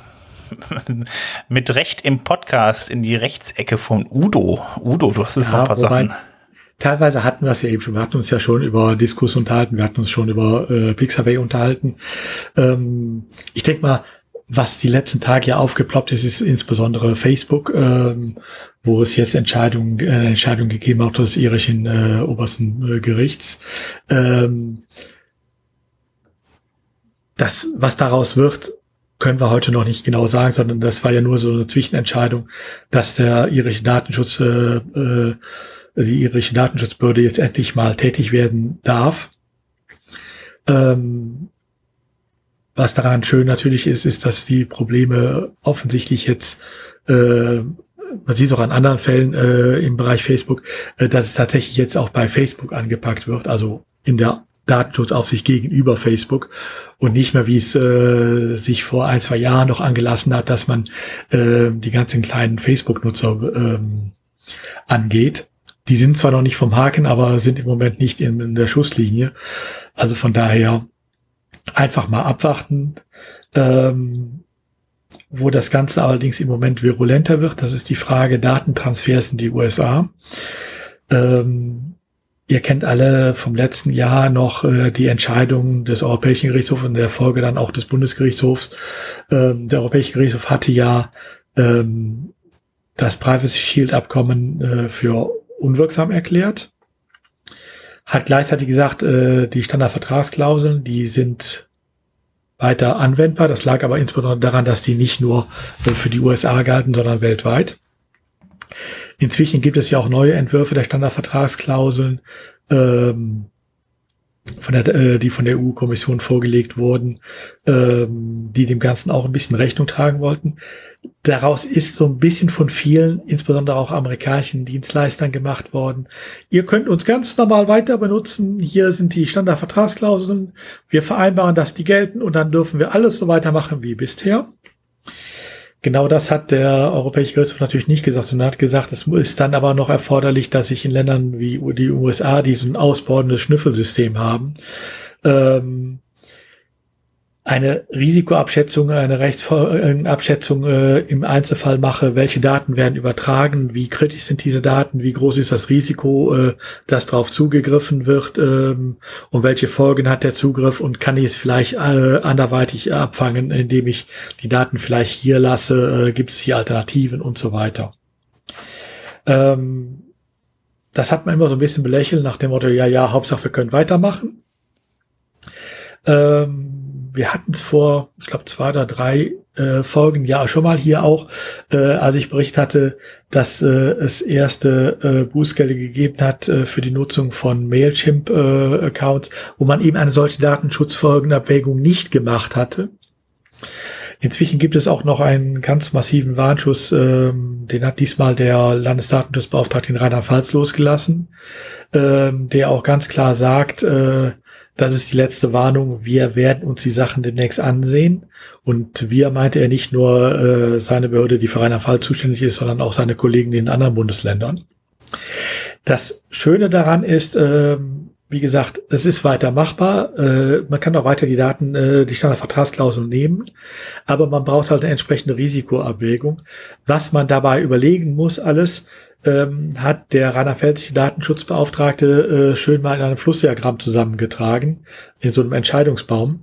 mit Recht im Podcast in die Rechtsecke von Udo. Udo, du hast jetzt Ja, noch ein paar wobei, Sachen. teilweise hatten wir es ja eben schon. Wir hatten uns ja schon über Diskus unterhalten. Wir hatten uns schon über äh, Pixabay unterhalten. Ähm, ich denke mal, was die letzten Tage ja aufgeploppt ist, ist insbesondere Facebook, ähm, wo es jetzt Entscheidungen, äh, eine Entscheidung gegeben hat des irischen äh, obersten äh, Gerichts. Ähm, das, was daraus wird, können wir heute noch nicht genau sagen, sondern das war ja nur so eine Zwischenentscheidung, dass der irische Datenschutz, äh, äh, die irische Datenschutzbehörde jetzt endlich mal tätig werden darf. Ähm, Was daran schön natürlich ist, ist, dass die Probleme offensichtlich jetzt, äh, man sieht es auch an anderen Fällen äh, im Bereich Facebook, äh, dass es tatsächlich jetzt auch bei Facebook angepackt wird, also in der Datenschutzaufsicht gegenüber Facebook und nicht mehr, wie es äh, sich vor ein, zwei Jahren noch angelassen hat, dass man äh, die ganzen kleinen Facebook-Nutzer ähm, angeht. Die sind zwar noch nicht vom Haken, aber sind im Moment nicht in, in der Schusslinie. Also von daher einfach mal abwarten. Ähm, wo das Ganze allerdings im Moment virulenter wird, das ist die Frage Datentransfers in die U S A. Ähm, ihr kennt alle vom letzten Jahr noch äh, die Entscheidung des Europäischen Gerichtshofs und in der Folge dann auch des Bundesgerichtshofs. Ähm, der Europäische Gerichtshof hatte ja ähm, das Privacy Shield Abkommen äh, für unwirksam erklärt. Hat gleichzeitig gesagt, äh, die Standardvertragsklauseln, die sind weiter anwendbar. Das lag aber insbesondere daran, dass die nicht nur äh, für die U S A galten, sondern weltweit. Inzwischen gibt es ja auch neue Entwürfe der Standardvertragsklauseln, ähm, von der, äh, die von der E U-Kommission vorgelegt wurden, ähm, die dem Ganzen auch ein bisschen Rechnung tragen wollten. Daraus ist so ein bisschen von vielen, insbesondere auch amerikanischen Dienstleistern gemacht worden. Ihr könnt uns ganz normal weiter benutzen. Hier sind die Standardvertragsklauseln. Wir vereinbaren, dass die gelten und dann dürfen wir alles so weitermachen wie bisher. Genau das hat der Europäische Gerichtshof natürlich nicht gesagt, sondern hat gesagt, es ist dann aber noch erforderlich, dass sich in Ländern wie die U S A, die so ein ausbordendes Schnüffelsystem haben, ähm, eine Risikoabschätzung, eine Rechtsabschätzung äh, im Einzelfall mache, welche Daten werden übertragen, wie kritisch sind diese Daten, wie groß ist das Risiko, äh, dass darauf zugegriffen wird ähm, und welche Folgen hat der Zugriff und kann ich es vielleicht äh, anderweitig abfangen, indem ich die Daten vielleicht hier lasse, äh, gibt es hier Alternativen und so weiter. Ähm, das hat man immer so ein bisschen belächelt nach dem Motto, ja, ja, Hauptsache wir können weitermachen. Ähm, Wir hatten es vor, ich glaube, zwei oder drei äh, Folgen ja schon mal hier auch, äh, als ich berichtet hatte, dass äh, es erste äh, Bußgelder gegeben hat äh, für die Nutzung von Mailchimp-Accounts, äh, wo man eben eine solche Datenschutzfolgenabwägung nicht gemacht hatte. Inzwischen gibt es auch noch einen ganz massiven Warnschuss, ähm, den hat diesmal der Landesdatenschutzbeauftragte in Rheinland-Pfalz losgelassen, ähm, der auch ganz klar sagt, äh, das ist die letzte Warnung. Wir werden uns die Sachen demnächst ansehen. Und wir meinte er nicht nur äh, seine Behörde, die für Rheinland-Pfalz zuständig ist, sondern auch seine Kollegen in den anderen Bundesländern. Das Schöne daran ist, äh, wie gesagt, es ist weiter machbar. Äh, man kann auch weiter die Daten, äh, die Standardvertragsklauseln nehmen. Aber man braucht halt eine entsprechende Risikoabwägung. Was man dabei überlegen muss alles, Ähm, hat der rheinland-pfälzische Datenschutzbeauftragte äh, schön mal in einem Flussdiagramm zusammengetragen, in so einem Entscheidungsbaum.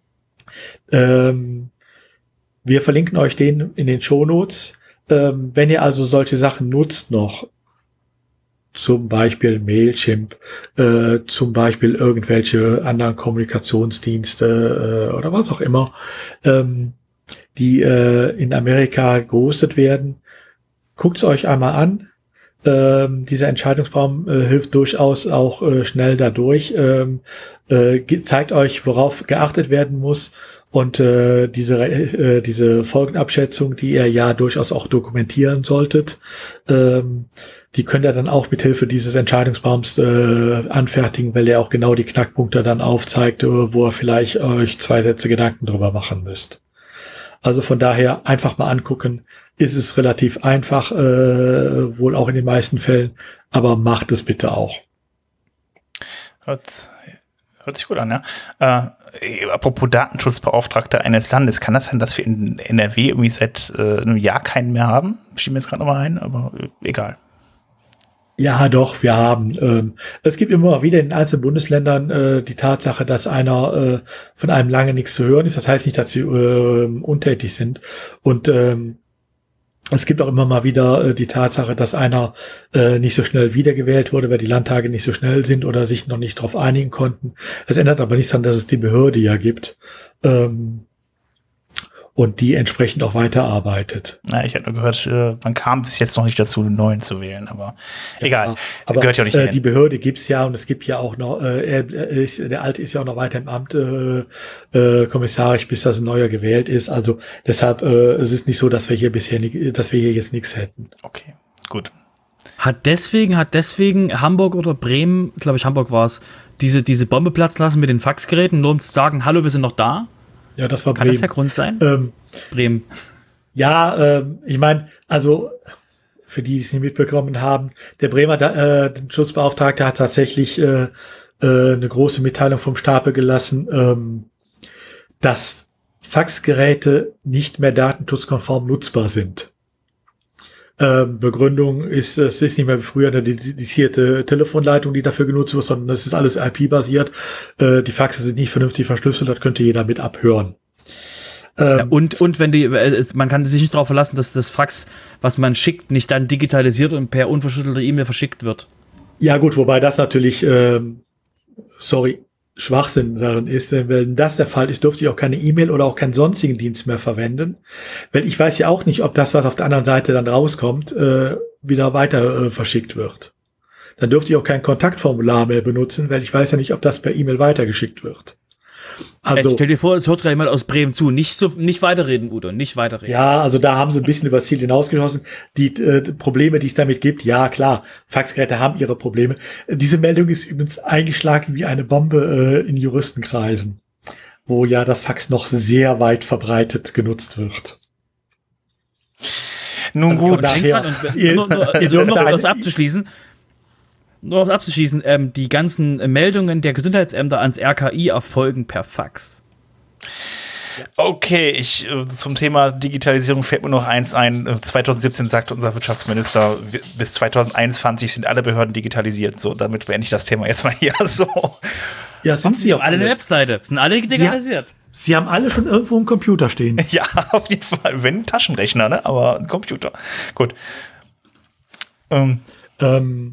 Ähm, wir verlinken euch den in den Shownotes. Ähm, wenn ihr also solche Sachen nutzt noch, zum Beispiel Mailchimp, äh, zum Beispiel irgendwelche anderen Kommunikationsdienste äh, oder was auch immer, ähm, die äh, in Amerika gehostet werden, guckt's euch einmal an. Ähm, dieser Entscheidungsbaum äh, hilft durchaus auch äh, schnell dadurch, ähm, äh, zeigt euch, worauf geachtet werden muss und äh, diese äh, diese Folgenabschätzung, die ihr ja durchaus auch dokumentieren solltet, ähm, die könnt ihr dann auch mit Hilfe dieses Entscheidungsbaums äh, anfertigen, weil er auch genau die Knackpunkte dann aufzeigt, äh, wo ihr vielleicht euch zwei Sätze Gedanken drüber machen müsst. Also von daher einfach mal angucken. Ist es relativ einfach, äh, wohl auch in den meisten Fällen, aber macht es bitte auch. Hört, Hört sich gut an, ja. Äh, apropos Datenschutzbeauftragter eines Landes, kann das sein, dass wir in N R W irgendwie seit äh, einem Jahr keinen mehr haben? Schieben wir jetzt gerade nochmal ein, aber äh, egal. Ja, doch, wir haben. Ähm, es gibt immer wieder in einzelnen Bundesländern äh, die Tatsache, dass einer äh, von einem lange nichts zu hören ist. Das heißt nicht, dass sie äh, untätig sind. Und ähm, es gibt auch immer mal wieder äh, die Tatsache, dass einer äh, nicht so schnell wiedergewählt wurde, weil die Landtage nicht so schnell sind oder sich noch nicht darauf einigen konnten. Das ändert aber nichts daran, dass es die Behörde ja gibt. Ähm, und die entsprechend auch weiterarbeitet. Na, ich habe nur gehört, äh, man kam bis jetzt noch nicht dazu, einen neuen zu wählen, aber egal. Ja, aber gehört ja auch nicht äh, hin. Die Behörde gibt's ja und es gibt ja auch noch, äh, er ist, der Alte ist ja auch noch weiter im Amt äh, äh, kommissarisch, bis das ein neuer gewählt ist. Also deshalb, äh, es ist nicht so, dass wir hier bisher, nicht, dass wir hier jetzt nichts hätten. Okay, gut. Hat deswegen, hat deswegen Hamburg oder Bremen, glaube ich Hamburg war es, diese, diese Bombe platzen lassen mit den Faxgeräten, nur um zu sagen, hallo, wir sind noch da? Ja, das war Kann Bremen. das der Grund sein? Ähm, Bremen. Ja, ähm, ich meine, also für die, die es nicht mitbekommen haben, der Bremer äh, Schutzbeauftragte hat tatsächlich äh, äh, eine große Mitteilung vom Stapel gelassen, ähm, dass Faxgeräte nicht mehr datenschutzkonform nutzbar sind. Ähm, Begründung ist, es ist nicht mehr wie früher eine dedizierte Telefonleitung, die dafür genutzt wird, sondern es ist alles I P-basiert. Äh, die Faxe sind nicht vernünftig verschlüsselt, das könnte jeder mit abhören. Ähm, Ja, und, und wenn die, man kann sich nicht darauf verlassen, dass das Fax, was man schickt, nicht dann digitalisiert und per unverschlüsselte E-Mail verschickt wird. Ja gut, wobei das natürlich, ähm, sorry, Schwachsinn darin ist, wenn das der Fall ist, dürfte ich auch keine E-Mail oder auch keinen sonstigen Dienst mehr verwenden. Weil ich weiß ja auch nicht, ob das, was auf der anderen Seite dann rauskommt, äh, wieder weiter äh, verschickt wird. Dann dürfte ich auch kein Kontaktformular mehr benutzen, weil ich weiß ja nicht, ob das per E-Mail weitergeschickt wird. Also, Stell dir vor, es hört gerade jemand aus Bremen zu. Nicht so, nicht weiterreden, Udo, nicht weiterreden. ja, also da haben sie ein bisschen übers Ziel hinausgeschossen. Die äh, Probleme, die es damit gibt, ja klar, Faxgeräte haben ihre Probleme. Diese Meldung ist übrigens eingeschlagen wie eine Bombe äh, in Juristenkreisen, wo ja das Fax noch sehr weit verbreitet genutzt wird. Nun Also gut. von daher, Und, ihr- nur, nur, ihr also, dürft nur da um das ein- abzuschließen, nur um das abzuschließen, ähm, die ganzen Meldungen der Gesundheitsämter ans R K I erfolgen per Fax. Okay, ich äh, zum Thema Digitalisierung fällt mir noch eins ein. Äh, zwanzig siebzehn sagte unser Wirtschaftsminister, wir, bis zwanzig einundzwanzig sind alle Behörden digitalisiert. So, damit beende ich das Thema jetzt mal hier so. Ja, sind sie auch Alle eine alle. Webseite, sind alle digitalisiert. Sie haben alle schon irgendwo einen Computer stehen. Ja, auf jeden Fall. Wenn ein Taschenrechner, ne? Aber ein Computer. Gut. Ähm, Ähm,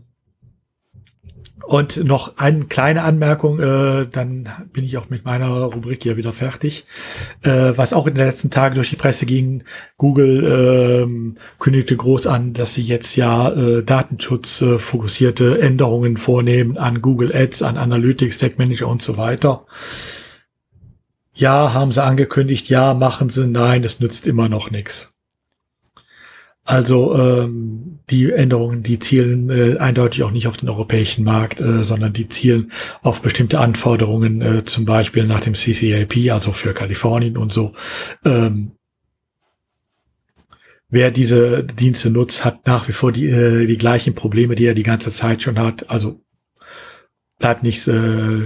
und noch eine kleine Anmerkung, äh, dann bin ich auch mit meiner Rubrik hier wieder fertig. Äh, was auch in den letzten Tagen durch die Presse ging, Google ähm, kündigte groß an, dass sie jetzt ja äh, datenschutzfokussierte äh, Änderungen vornehmen an Google Ads, an Analytics, Tag Manager und so weiter. Ja, haben sie angekündigt, ja, machen sie, nein, es nützt immer noch nichts. Also ähm, die Änderungen, die zielen äh, eindeutig auch nicht auf den europäischen Markt, äh, sondern die zielen auf bestimmte Anforderungen, äh, zum Beispiel nach dem C C A P, also für Kalifornien und so. Ähm, wer diese Dienste nutzt, hat nach wie vor die, äh, die gleichen Probleme, die er die ganze Zeit schon hat. Also bleibt nichts, äh,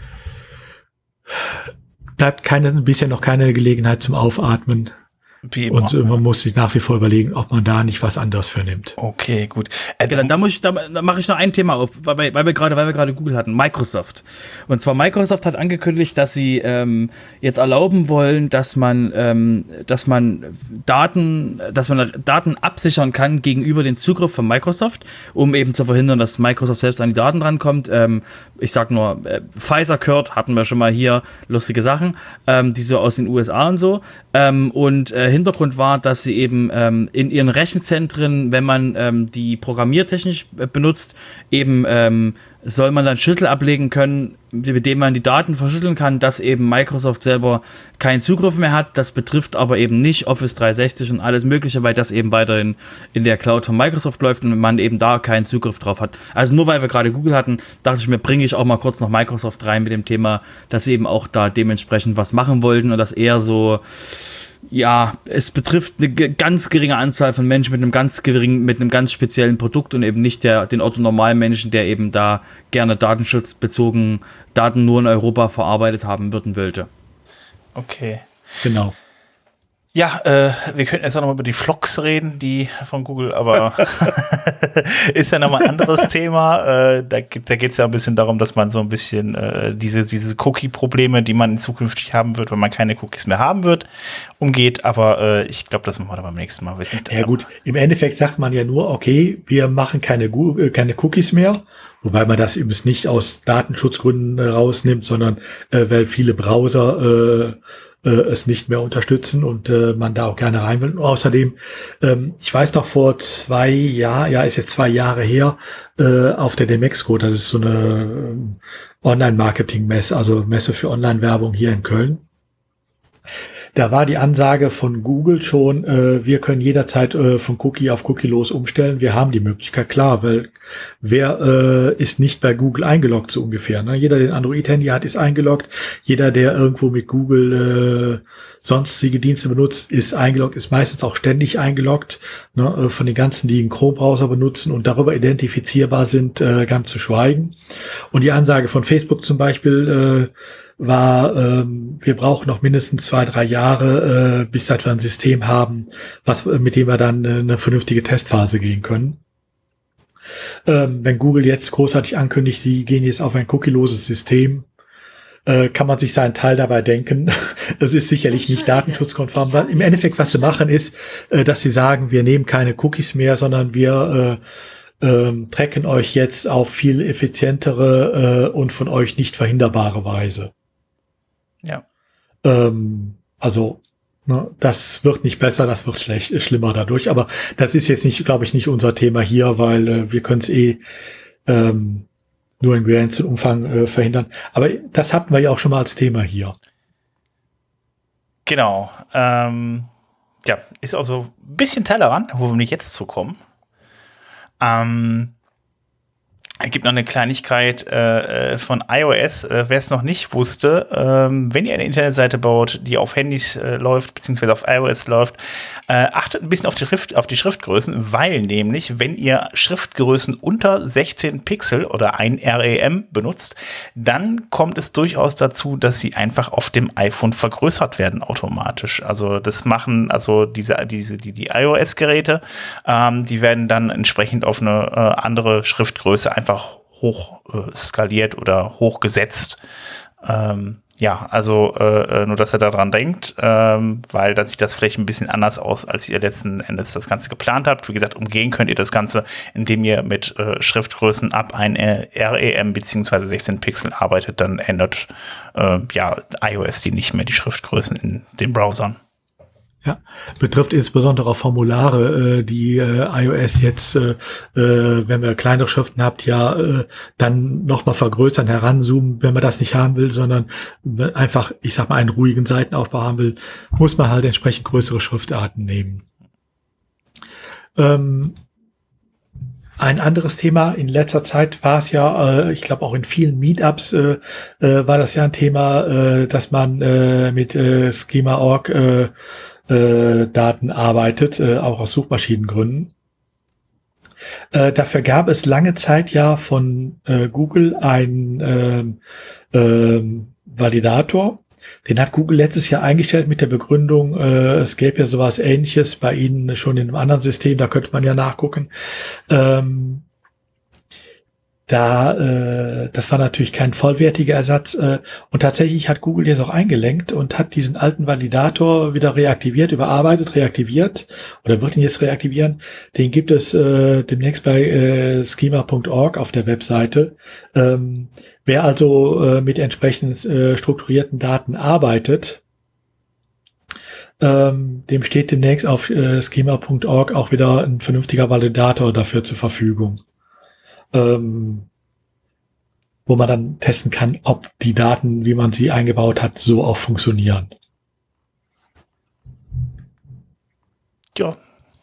bleibt keine, bisher noch keine Gelegenheit zum Aufatmen. wie immer. Und äh, man muss sich nach wie vor überlegen, ob man da nicht was anderes für nimmt. Okay, gut. Äh, Genau, da muss ich, da, da mache ich noch ein Thema auf, weil, weil wir gerade, weil wir gerade Google hatten, Microsoft. Und zwar Microsoft hat angekündigt, dass sie ähm, jetzt erlauben wollen, dass man, ähm, dass man Daten, dass man Daten absichern kann gegenüber den Zugriff von Microsoft, um eben zu verhindern, dass Microsoft selbst an die Daten drankommt. Ähm, ich sag nur, äh, Pfizer Curt hatten wir schon mal hier, lustige Sachen, ähm, die so aus den U S A und so. Ähm, und äh, Hintergrund war, dass sie eben ähm, in ihren Rechenzentren, wenn man ähm, die programmiertechnisch benutzt, eben ähm, soll man dann Schlüssel ablegen können, mit dem man die Daten verschlüsseln kann, dass eben Microsoft selber keinen Zugriff mehr hat. Das betrifft aber eben nicht Office dreihundertsechzig und alles Mögliche, weil das eben weiterhin in der Cloud von Microsoft läuft und man eben da keinen Zugriff drauf hat. Also nur weil wir gerade Google hatten, dachte ich mir, bringe ich auch mal kurz noch Microsoft rein mit dem Thema, dass sie eben auch da dementsprechend was machen wollten und das eher so ja, es betrifft eine g- ganz geringe Anzahl von Menschen mit einem ganz geringen, mit einem ganz speziellen Produkt und eben nicht der, den Otto-Normalmenschen, der eben da gerne datenschutzbezogen Daten nur in Europa verarbeitet haben würden wollte. Okay. Genau. Ja, äh, wir könnten jetzt auch nochmal über die Vlogs reden, die von Google, aber ist ja nochmal ein anderes Thema. Äh, da geht da geht's ja ein bisschen darum, dass man so ein bisschen äh, diese, diese Cookie-Probleme, die man zukünftig haben wird, wenn man keine Cookies mehr haben wird, umgeht. Aber äh, ich glaube, das machen wir dann beim nächsten Mal. Wir sind Ja gut, im Endeffekt sagt man ja nur, okay, wir machen keine, Gu- keine Cookies mehr, wobei man das eben nicht aus Datenschutzgründen äh, rausnimmt, sondern äh, weil viele Browser äh, es nicht mehr unterstützen und äh, man da auch gerne rein will. Und außerdem, ähm, ich weiß noch vor zwei Jahren, ja, ist jetzt zwei Jahre her, äh, auf der Demexco, das ist so eine ähm, Online-Marketing-Messe, also Messe für Online-Werbung hier in Köln. Da war die Ansage von Google schon, äh, wir können jederzeit äh, von Cookie auf Cookie los umstellen. Wir haben die Möglichkeit, klar, weil wer äh, ist nicht bei Google eingeloggt, so ungefähr. Ne? Jeder, der ein Android-Handy hat, ist eingeloggt. Jeder, der irgendwo mit Google äh, sonstige Dienste benutzt, ist eingeloggt, ist meistens auch ständig eingeloggt. Ne? Von den ganzen, die einen Chrome-Browser benutzen und darüber identifizierbar sind, äh, ganz zu schweigen. Und die Ansage von Facebook zum Beispiel äh, war, ähm, wir brauchen noch mindestens zwei, drei Jahre, äh, bis wir ein System haben, was mit dem wir dann äh, eine vernünftige Testphase gehen können. Ähm, wenn Google jetzt großartig ankündigt, sie gehen jetzt auf ein cookieloses System, äh, kann man sich seinen Teil dabei denken. Es ist sicherlich nicht datenschutzkonform. Im Endeffekt, was sie machen, ist, äh, dass sie sagen, wir nehmen keine Cookies mehr, sondern wir äh, ähm, tracken euch jetzt auf viel effizientere äh, und von euch nicht verhinderbare Weise. Ja. Ähm, also, ne, das wird nicht besser, das wird schlecht, schlimmer dadurch. Aber das ist jetzt nicht, glaube ich, nicht unser Thema hier, weil äh, wir können es eh ähm, nur in begrenztem Umfang äh, verhindern. Aber das hatten wir ja auch schon mal als Thema hier. Genau. Ähm, ja, ist also ein bisschen Tellerrand, wo wir nicht jetzt zukommen. Ähm, Es gibt noch eine Kleinigkeit äh, von iOS, äh, wer es noch nicht wusste, ähm, wenn ihr eine Internetseite baut, die auf Handys äh, läuft, beziehungsweise auf iOS läuft, äh, achtet ein bisschen auf die, Schrift, auf die Schriftgrößen, weil nämlich, wenn ihr Schriftgrößen unter sechzehn Pixel oder ein R E M benutzt, dann kommt es durchaus dazu, dass sie einfach auf dem iPhone vergrößert werden automatisch. Also das machen also diese, diese die, die iOS-Geräte, ähm, die werden dann entsprechend auf eine äh, andere Schriftgröße einfach hoch äh, skaliert oder hochgesetzt. Ähm, ja, also äh, nur, dass er daran denkt, ähm, weil dann sieht das vielleicht ein bisschen anders aus, als ihr letzten Endes das Ganze geplant habt. Wie gesagt, umgehen könnt ihr das Ganze, indem ihr mit äh, Schriftgrößen ab ein R E M bzw. sechzehn Pixel arbeitet, dann ändert äh, ja iOS die nicht mehr die Schriftgrößen in den Browsern. Ja, betrifft insbesondere auch Formulare, äh, die äh, iOS jetzt, äh, äh, wenn wir kleinere Schriften habt, ja äh, dann nochmal vergrößern, heranzoomen, wenn man das nicht haben will, sondern einfach, ich sag mal, einen ruhigen Seitenaufbau haben will, muss man halt entsprechend größere Schriftarten nehmen. Ähm, Ein anderes Thema, in letzter Zeit war es ja, äh, ich glaube auch in vielen Meetups äh, äh, war das ja ein Thema, äh, dass man äh, mit äh, Schema Punkt org äh, äh, Daten arbeitet, äh, auch aus Suchmaschinengründen. Äh, dafür gab es lange Zeit ja von äh, Google einen äh, äh, Validator. Den hat Google letztes Jahr eingestellt mit der Begründung, äh, es gäbe ja sowas Ähnliches bei Ihnen schon in einem anderen System, da könnte man ja nachgucken. Ähm, da, äh, das war natürlich kein vollwertiger Ersatz äh, und tatsächlich hat Google jetzt auch eingelenkt und hat diesen alten Validator wieder reaktiviert, überarbeitet, reaktiviert oder wird ihn jetzt reaktivieren. Den gibt es äh, demnächst bei äh, Schema Punkt org auf der Webseite. Ähm, wer also äh, mit entsprechend äh, strukturierten Daten arbeitet, ähm, dem steht demnächst auf äh, Schema Punkt org auch wieder ein vernünftiger Validator dafür zur Verfügung. Ähm, wo man dann testen kann, ob die Daten, wie man sie eingebaut hat, so auch funktionieren. Ja.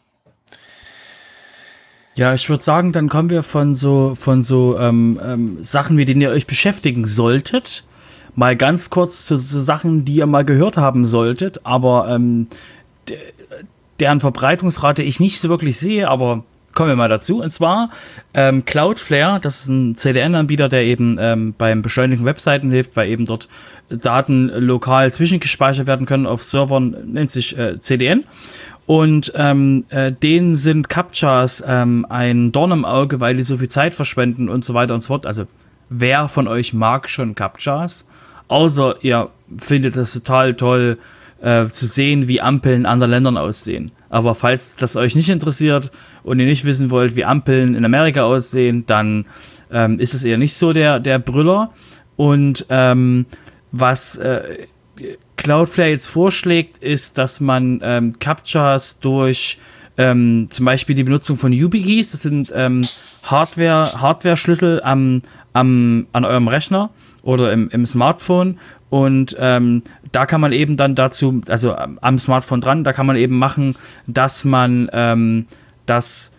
Ja, ich würde sagen, dann kommen wir von so von so ähm, ähm, Sachen, mit denen ihr euch beschäftigen solltet, mal ganz kurz zu, zu Sachen, die ihr mal gehört haben solltet, aber ähm, d- deren Verbreitungsrate ich nicht so wirklich sehe, aber kommen wir mal dazu. Und zwar ähm, Cloudflare, das ist ein C D N-Anbieter, der eben ähm, beim Beschleunigen Webseiten hilft, weil eben dort Daten lokal zwischengespeichert werden können auf Servern, nennt sich äh, C D N. Und ähm, äh, denen sind Captchas ähm, ein Dorn im Auge, weil die so viel Zeit verschwenden und so weiter und so fort. Also wer von euch mag schon Captchas? Außer ihr findet es total toll äh, zu sehen, wie Ampeln in anderen Ländern aussehen. Aber falls das euch nicht interessiert und ihr nicht wissen wollt, wie Ampeln in Amerika aussehen, dann ähm, ist es eher nicht so der, der Brüller. Und ähm, was äh, Cloudflare jetzt vorschlägt, ist, dass man ähm, Captchas durch ähm, zum Beispiel die Benutzung von YubiKeys, das sind ähm, Hardware, Hardware-Schlüssel am, am, an eurem Rechner oder im, im Smartphone. Und ähm, da kann man eben dann dazu, also am Smartphone dran, da kann man eben machen, dass man, ähm, dass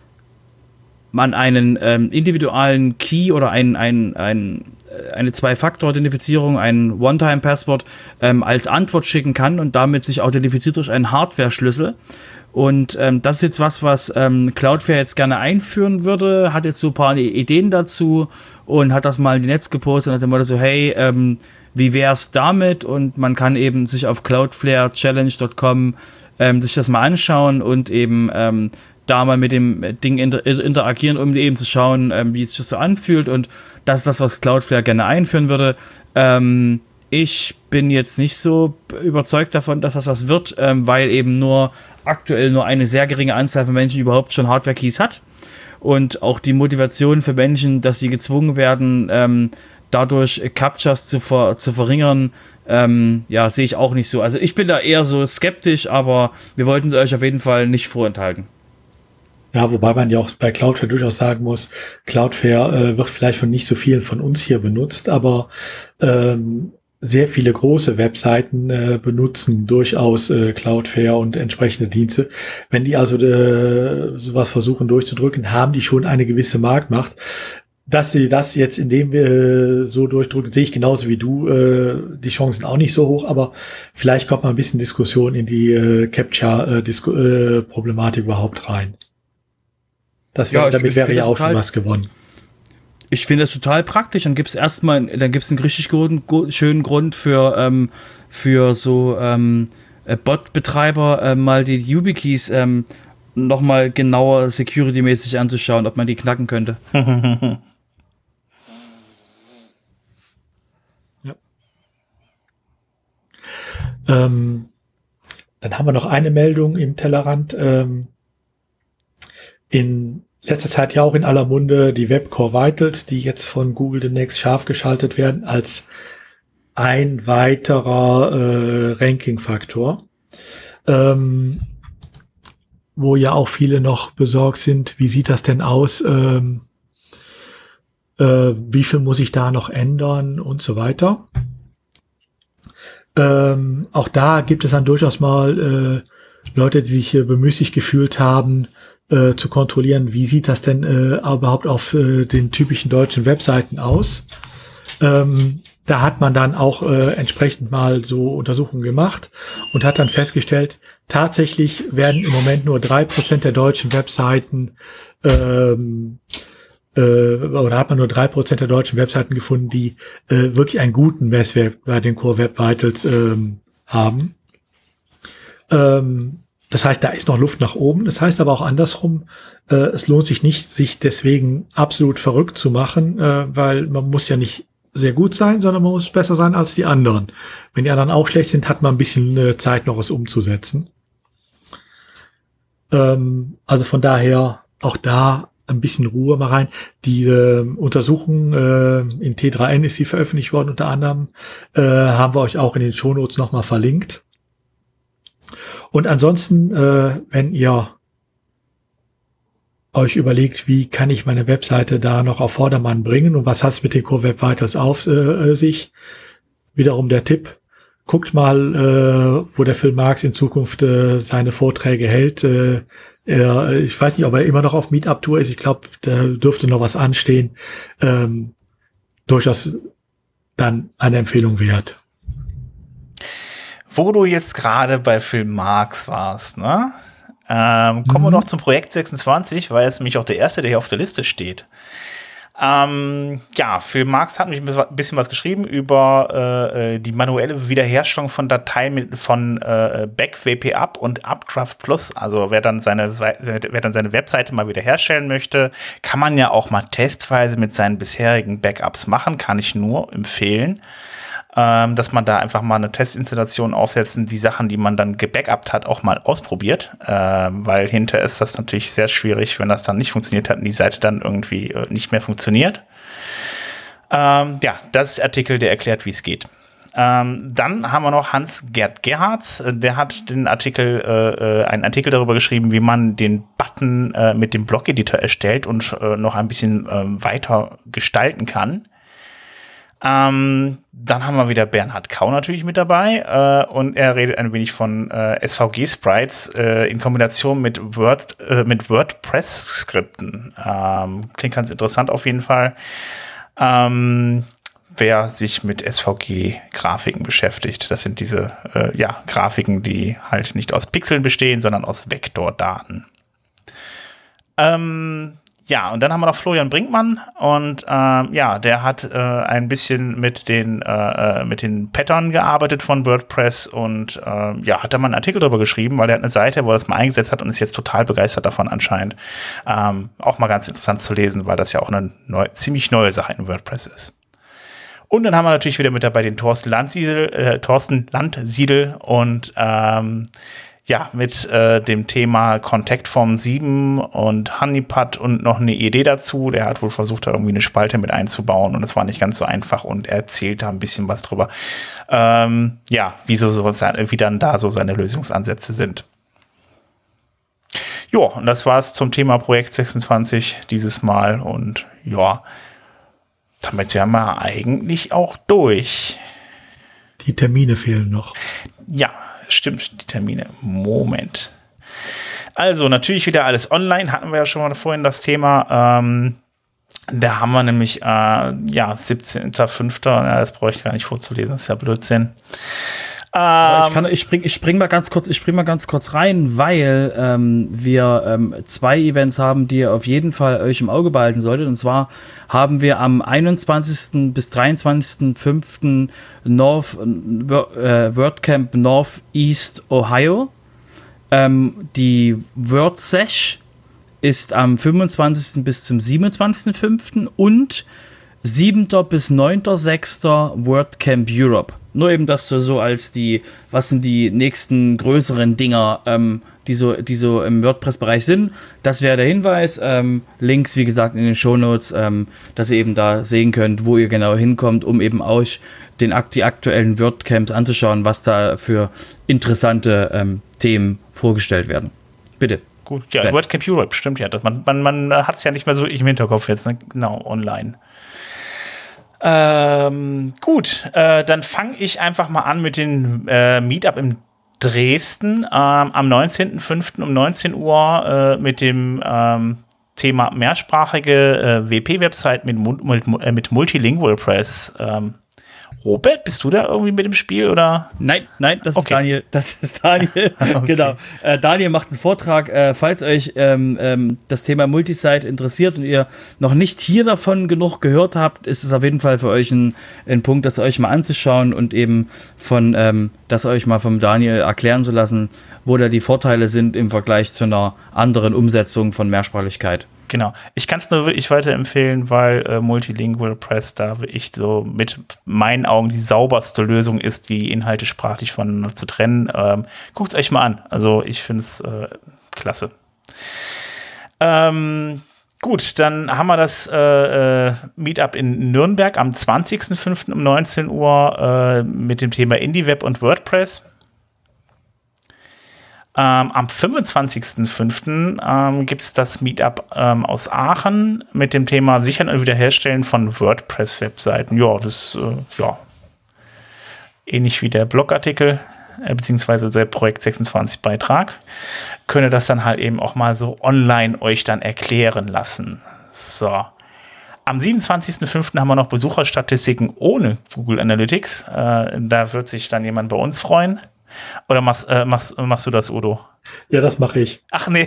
man einen ähm, individuellen Key oder ein, ein, ein, eine Zwei-Faktor-Authentifizierung, ein One-Time-Passwort ähm, als Antwort schicken kann und damit sich authentifiziert durch einen Hardware-Schlüssel. Und ähm, das ist jetzt was, was ähm, Cloudflare jetzt gerne einführen würde, hat jetzt so ein paar Ideen dazu und hat das mal in die Netz gepostet und hat immer so, hey, ähm, wie wär's damit? Und man kann eben sich auf cloudflare challenge dot com ähm, sich das mal anschauen und eben ähm, da mal mit dem Ding inter- interagieren, um eben zu schauen, ähm, wie es sich so anfühlt. Und das ist das, was Cloudflare gerne einführen würde. Ähm, ich bin jetzt nicht so überzeugt davon, dass das was wird, ähm, weil eben nur aktuell nur eine sehr geringe Anzahl von Menschen überhaupt schon Hardware-Keys hat. Und auch die Motivation für Menschen, dass sie gezwungen werden, ähm, dadurch Captchas zu, ver- zu verringern, ähm, ja, sehe ich auch nicht so. Also ich bin da eher so skeptisch, aber wir wollten es euch auf jeden Fall nicht vorenthalten. Ja, wobei man ja auch bei Cloudflare durchaus sagen muss, Cloudflare äh, wird vielleicht von nicht so vielen von uns hier benutzt, aber ähm, sehr viele große Webseiten äh, benutzen durchaus äh, Cloudflare und entsprechende Dienste. Wenn die also äh, sowas versuchen durchzudrücken, haben die schon eine gewisse Marktmacht. Dass sie das jetzt, indem wir so durchdrücken, sehe ich genauso wie du, äh, die Chancen auch nicht so hoch, aber vielleicht kommt mal ein bisschen Diskussion in die äh, Captcha-Problematik äh, überhaupt rein. Das wär, ja, damit ich, wäre ich ja auch total, schon was gewonnen. Ich finde das total praktisch. Dann gibt es erstmal, dann gibt es einen richtig guten, schönen Grund für, ähm, für so ähm, Bot-Betreiber äh, mal die YubiKeys ähm, nochmal genauer security-mäßig anzuschauen, ob man die knacken könnte. Ja. Ähm, dann haben wir noch eine Meldung im Tellerrand. Ähm, in letzter Zeit ja auch in aller Munde die Web Core Vitals, die jetzt von Google demnächst scharf geschaltet werden als ein weiterer äh, Ranking-Faktor. Ähm, wo ja auch viele noch besorgt sind, wie sieht das denn aus, ähm, äh, wie viel muss ich da noch ändern und so weiter. Ähm, auch da gibt es dann durchaus mal äh, Leute, die sich äh, bemüßigt gefühlt haben, äh, zu kontrollieren, wie sieht das denn äh, überhaupt auf äh, den typischen deutschen Webseiten aus. Ähm, da hat man dann auch äh, entsprechend mal so Untersuchungen gemacht und hat dann festgestellt, tatsächlich werden im Moment nur drei Prozent der deutschen Webseiten ähm, äh, oder hat man nur drei Prozent der deutschen Webseiten gefunden, die äh, wirklich einen guten Messwert bei den Core Web Vitals ähm, haben. Ähm, das heißt, da ist noch Luft nach oben. Das heißt aber auch andersrum, äh, es lohnt sich nicht, sich deswegen absolut verrückt zu machen, äh, weil man muss ja nicht sehr gut sein, sondern man muss besser sein als die anderen. Wenn die anderen auch schlecht sind, hat man ein bisschen äh, Zeit, noch was umzusetzen. Ähm, also von daher auch da ein bisschen Ruhe mal rein. Die äh, Untersuchung äh, in T drei N ist die veröffentlicht worden, unter anderem äh, haben wir euch auch in den Shownotes nochmal verlinkt. Und ansonsten, äh, wenn ihr euch überlegt, wie kann ich meine Webseite da noch auf Vordermann bringen und was hat es mit den Core Web Vitals auf äh, sich, wiederum der Tipp, guckt mal, äh, wo der Phil Marks in Zukunft äh, seine Vorträge hält. Äh, er, ich weiß nicht, ob er immer noch auf Meetup-Tour ist. Ich glaube, da dürfte noch was anstehen. Ähm, durchaus dann eine Empfehlung wert. Wo du jetzt gerade bei Phil Marks warst, ne? Ähm, kommen mhm. wir noch zum Projekt sechsundzwanzig, weil es nämlich auch der erste, der hier auf der Liste steht. Ähm, ja, Phil Marks hat nämlich ein bisschen was geschrieben über äh, die manuelle Wiederherstellung von Dateien mit, von äh, Back-W P-Up und Upcraft Plus. Also wer dann seine wer dann seine Webseite mal wiederherstellen möchte, kann man ja auch mal testweise mit seinen bisherigen Backups machen, kann ich nur empfehlen. Ähm, dass man da einfach mal eine Testinstallation aufsetzen, die Sachen, die man dann gebackupt hat, auch mal ausprobiert, ähm, weil hinterher ist das natürlich sehr schwierig, wenn das dann nicht funktioniert hat und die Seite dann irgendwie äh, nicht mehr funktioniert. Ähm, ja, das ist der Artikel, der erklärt, wie es geht. Ähm, dann haben wir noch Hans-Gerd Gerhards, der hat den Artikel, äh, einen Artikel darüber geschrieben, wie man den Button äh, mit dem Blog-Editor erstellt und äh, noch ein bisschen äh, weiter gestalten kann. Ähm, dann haben wir wieder Bernhard Kau natürlich mit dabei äh, und er redet ein wenig von äh, S V G-Sprites äh, in Kombination mit, Word, äh, mit WordPress-Skripten. Ähm, klingt ganz interessant auf jeden Fall. Ähm, wer sich mit S V G-Grafiken beschäftigt, das sind diese äh, ja, Grafiken, die halt nicht aus Pixeln bestehen, sondern aus Vektordaten. Ähm, Ja, und dann haben wir noch Florian Brinkmann und ähm, ja, der hat äh, ein bisschen mit den äh, mit den Pattern gearbeitet von WordPress und äh, ja, hat da mal einen Artikel darüber geschrieben, weil der hat eine Seite, wo er das mal eingesetzt hat und ist jetzt total begeistert davon anscheinend. Ähm, auch mal ganz interessant zu lesen, weil das ja auch eine neu, ziemlich neue Sache in WordPress ist. Und dann haben wir natürlich wieder mit dabei den Thorsten Landsiedel, äh, Thorsten Landsiedel und ähm, ja, mit äh, dem Thema Contact Form sieben und Honeypot und noch eine Idee dazu. Der hat wohl versucht, da irgendwie eine Spalte mit einzubauen und das war nicht ganz so einfach und er erzählt da ein bisschen was drüber. Ähm, ja, wieso so, wie dann da so seine Lösungsansätze sind. Ja, und das war's zum Thema Projekt sechsundzwanzig dieses Mal und ja, damit wären wir eigentlich auch durch. Die Termine fehlen noch. Ja, stimmt, die Termine. Moment. Also, natürlich wieder alles online. Hatten wir ja schon mal vorhin das Thema. Ähm, da haben wir nämlich, äh, ja, siebzehnter fünfter Ja, das brauche ich gar nicht vorzulesen. Das ist ja Blödsinn. Ähm, ich, kann, ich, spring, ich spring mal ganz kurz, ich spring mal ganz kurz rein, weil ähm, wir ähm, zwei Events haben, die ihr auf jeden Fall euch im Auge behalten solltet. Und zwar haben wir am einundzwanzigsten bis dreiundzwanzigsten fünften North, äh, WordCamp Northeast Ohio. Ähm, die WordSesh ist am fünfundzwanzigsten bis zum siebenundzwanzigsten fünften und siebter bis neunter sechster WordCamp Europe. Nur eben das so, so als die, was sind die nächsten größeren Dinger, ähm, die, so, die so im WordPress-Bereich sind. Das wäre der Hinweis. Ähm, Links, wie gesagt, in den Shownotes, ähm, dass ihr eben da sehen könnt, wo ihr genau hinkommt, um eben euch den, die aktuellen WordCamps anzuschauen, was da für interessante ähm, Themen vorgestellt werden. Bitte. Gut, ja, Ben. WordCamp Europe, stimmt ja. Das, man man, man hat es ja nicht mehr so im Hinterkopf jetzt, ne? Genau, online. Ähm, gut, äh, dann fange ich einfach mal an mit dem äh, Meetup in Dresden ähm, am neunzehnten fünften um neunzehn Uhr äh, mit dem ähm, Thema mehrsprachige äh, W P-Website mit, mit, mit Multilingual Press. Ähm, Robert, bist du da irgendwie mit dem Spiel oder? Nein, nein, das okay. ist Daniel. Das ist Daniel. Okay. Genau. Äh, Daniel macht einen Vortrag. Äh, falls euch ähm, ähm, das Thema Multisite interessiert und ihr noch nicht hier davon genug gehört habt, ist es auf jeden Fall für euch ein, ein Punkt, das euch mal anzuschauen und eben von ähm, das euch mal vom Daniel erklären zu lassen, wo da die Vorteile sind im Vergleich zu einer anderen Umsetzung von Mehrsprachigkeit. Genau. Ich kann es nur wirklich weiterempfehlen, weil äh, Multilingual Press da ich so mit meinen Augen die sauberste Lösung ist, die Inhalte sprachlich voneinander zu trennen. Ähm, Guckt es euch mal an. Also ich finde es äh, klasse. Ähm, gut, dann haben wir das äh, äh, Meetup in Nürnberg am zwanzigsten fünften um neunzehn Uhr äh, mit dem Thema IndieWeb und WordPress. Ähm, am fünfundzwanzigsten fünften Ähm, gibt es das Meetup ähm, aus Aachen mit dem Thema Sichern und Wiederherstellen von WordPress-Webseiten. Ja, das ist äh, ja, ähnlich wie der Blogartikel, äh, beziehungsweise der Projekt sechsundzwanzig-Beitrag. Könnt ihr das dann halt eben auch mal so online euch dann erklären lassen. So. Am siebenundzwanzigsten fünften haben wir noch Besucherstatistiken ohne Google Analytics. Äh, da wird sich dann jemand bei uns freuen. Oder machst, äh, machst, machst du das, Udo? Ja, das mache ich. Ach nee.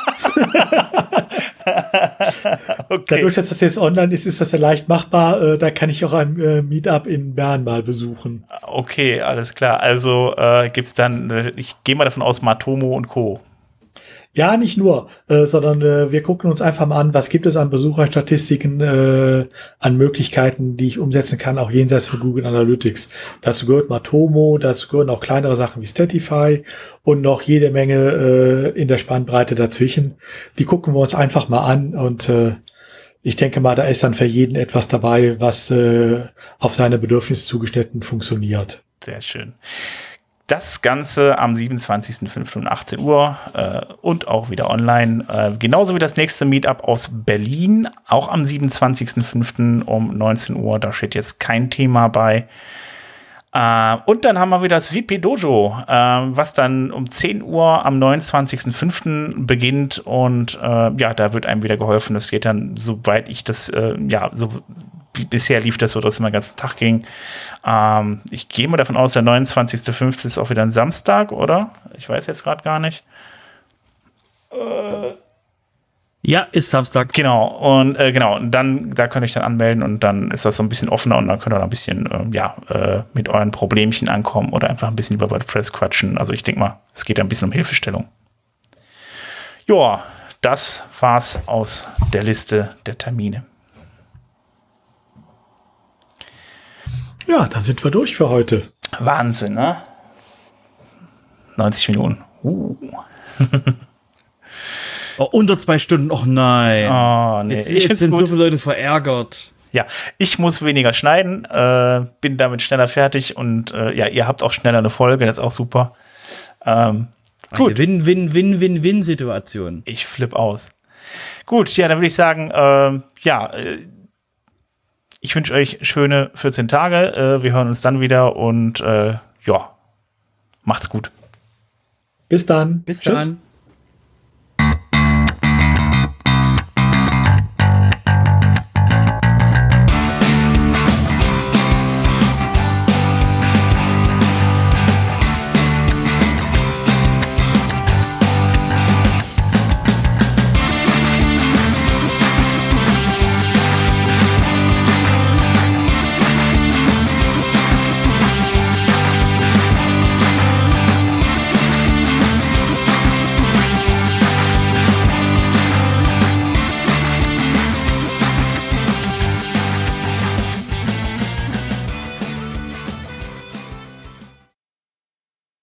Okay. Dadurch, dass das jetzt online ist, ist das ja leicht machbar. Äh, da kann ich auch ein äh, Meetup in Bern mal besuchen. Okay, alles klar. Also äh, gibt es dann, äh, ich gehe mal davon aus, Matomo und Co. Ja, nicht nur, äh, sondern äh, wir gucken uns einfach mal an, was gibt es an Besucherstatistiken, äh, an Möglichkeiten, die ich umsetzen kann, auch jenseits von Google Analytics. Dazu gehört Matomo, dazu gehören auch kleinere Sachen wie Statify und noch jede Menge äh, in der Spannbreite dazwischen. Die gucken wir uns einfach mal an und äh, ich denke mal, da ist dann für jeden etwas dabei, was äh, auf seine Bedürfnisse zugeschnitten funktioniert. Sehr schön. Das Ganze am siebenundzwanzigsten fünften um achtzehn Uhr äh, und auch wieder online. Äh, genauso wie das nächste Meetup aus Berlin, auch am siebenundzwanzigsten fünften um neunzehn Uhr. Da steht jetzt kein Thema bei. Äh, und dann haben wir wieder das V P Dojo, äh, was dann um zehn Uhr am neunundzwanzigsten fünften beginnt. Und äh, ja, da wird einem wieder geholfen. Das geht dann, soweit ich das, äh, ja, so bisher lief das so, dass es immer den ganzen Tag ging. Ähm, ich gehe mal davon aus, der neunundzwanzigsten fünften ist auch wieder ein Samstag, oder? Ich weiß jetzt gerade gar nicht. Äh. Ja, ist Samstag. Genau, und äh, genau, und dann, da könnt ihr euch dann anmelden und dann ist das so ein bisschen offener und dann könnt ihr noch ein bisschen, äh, ja, äh, mit euren Problemchen ankommen oder einfach ein bisschen über WordPress quatschen. Also ich denke mal, es geht ein bisschen um Hilfestellung. Ja, das war's aus der Liste der Termine. Ja, dann sind wir durch für heute. Wahnsinn, ne? neunzig Minuten. Uh. Oh, unter zwei Stunden, oh nein. Oh, nee. Jetzt, ich jetzt sind gut. so viele Leute verärgert. Ja, ich muss weniger schneiden, äh, bin damit schneller fertig und äh, ja, ihr habt auch schneller eine Folge, das ist auch super. Ähm, gut. Win, win, win, win, win Situation. Ich flipp aus. Gut, ja, dann würde ich sagen, äh, ja, äh, ich wünsche euch schöne vierzehn Tage. Äh, wir hören uns dann wieder und äh, ja, macht's gut. Bis dann. Bis Tschüss. dann.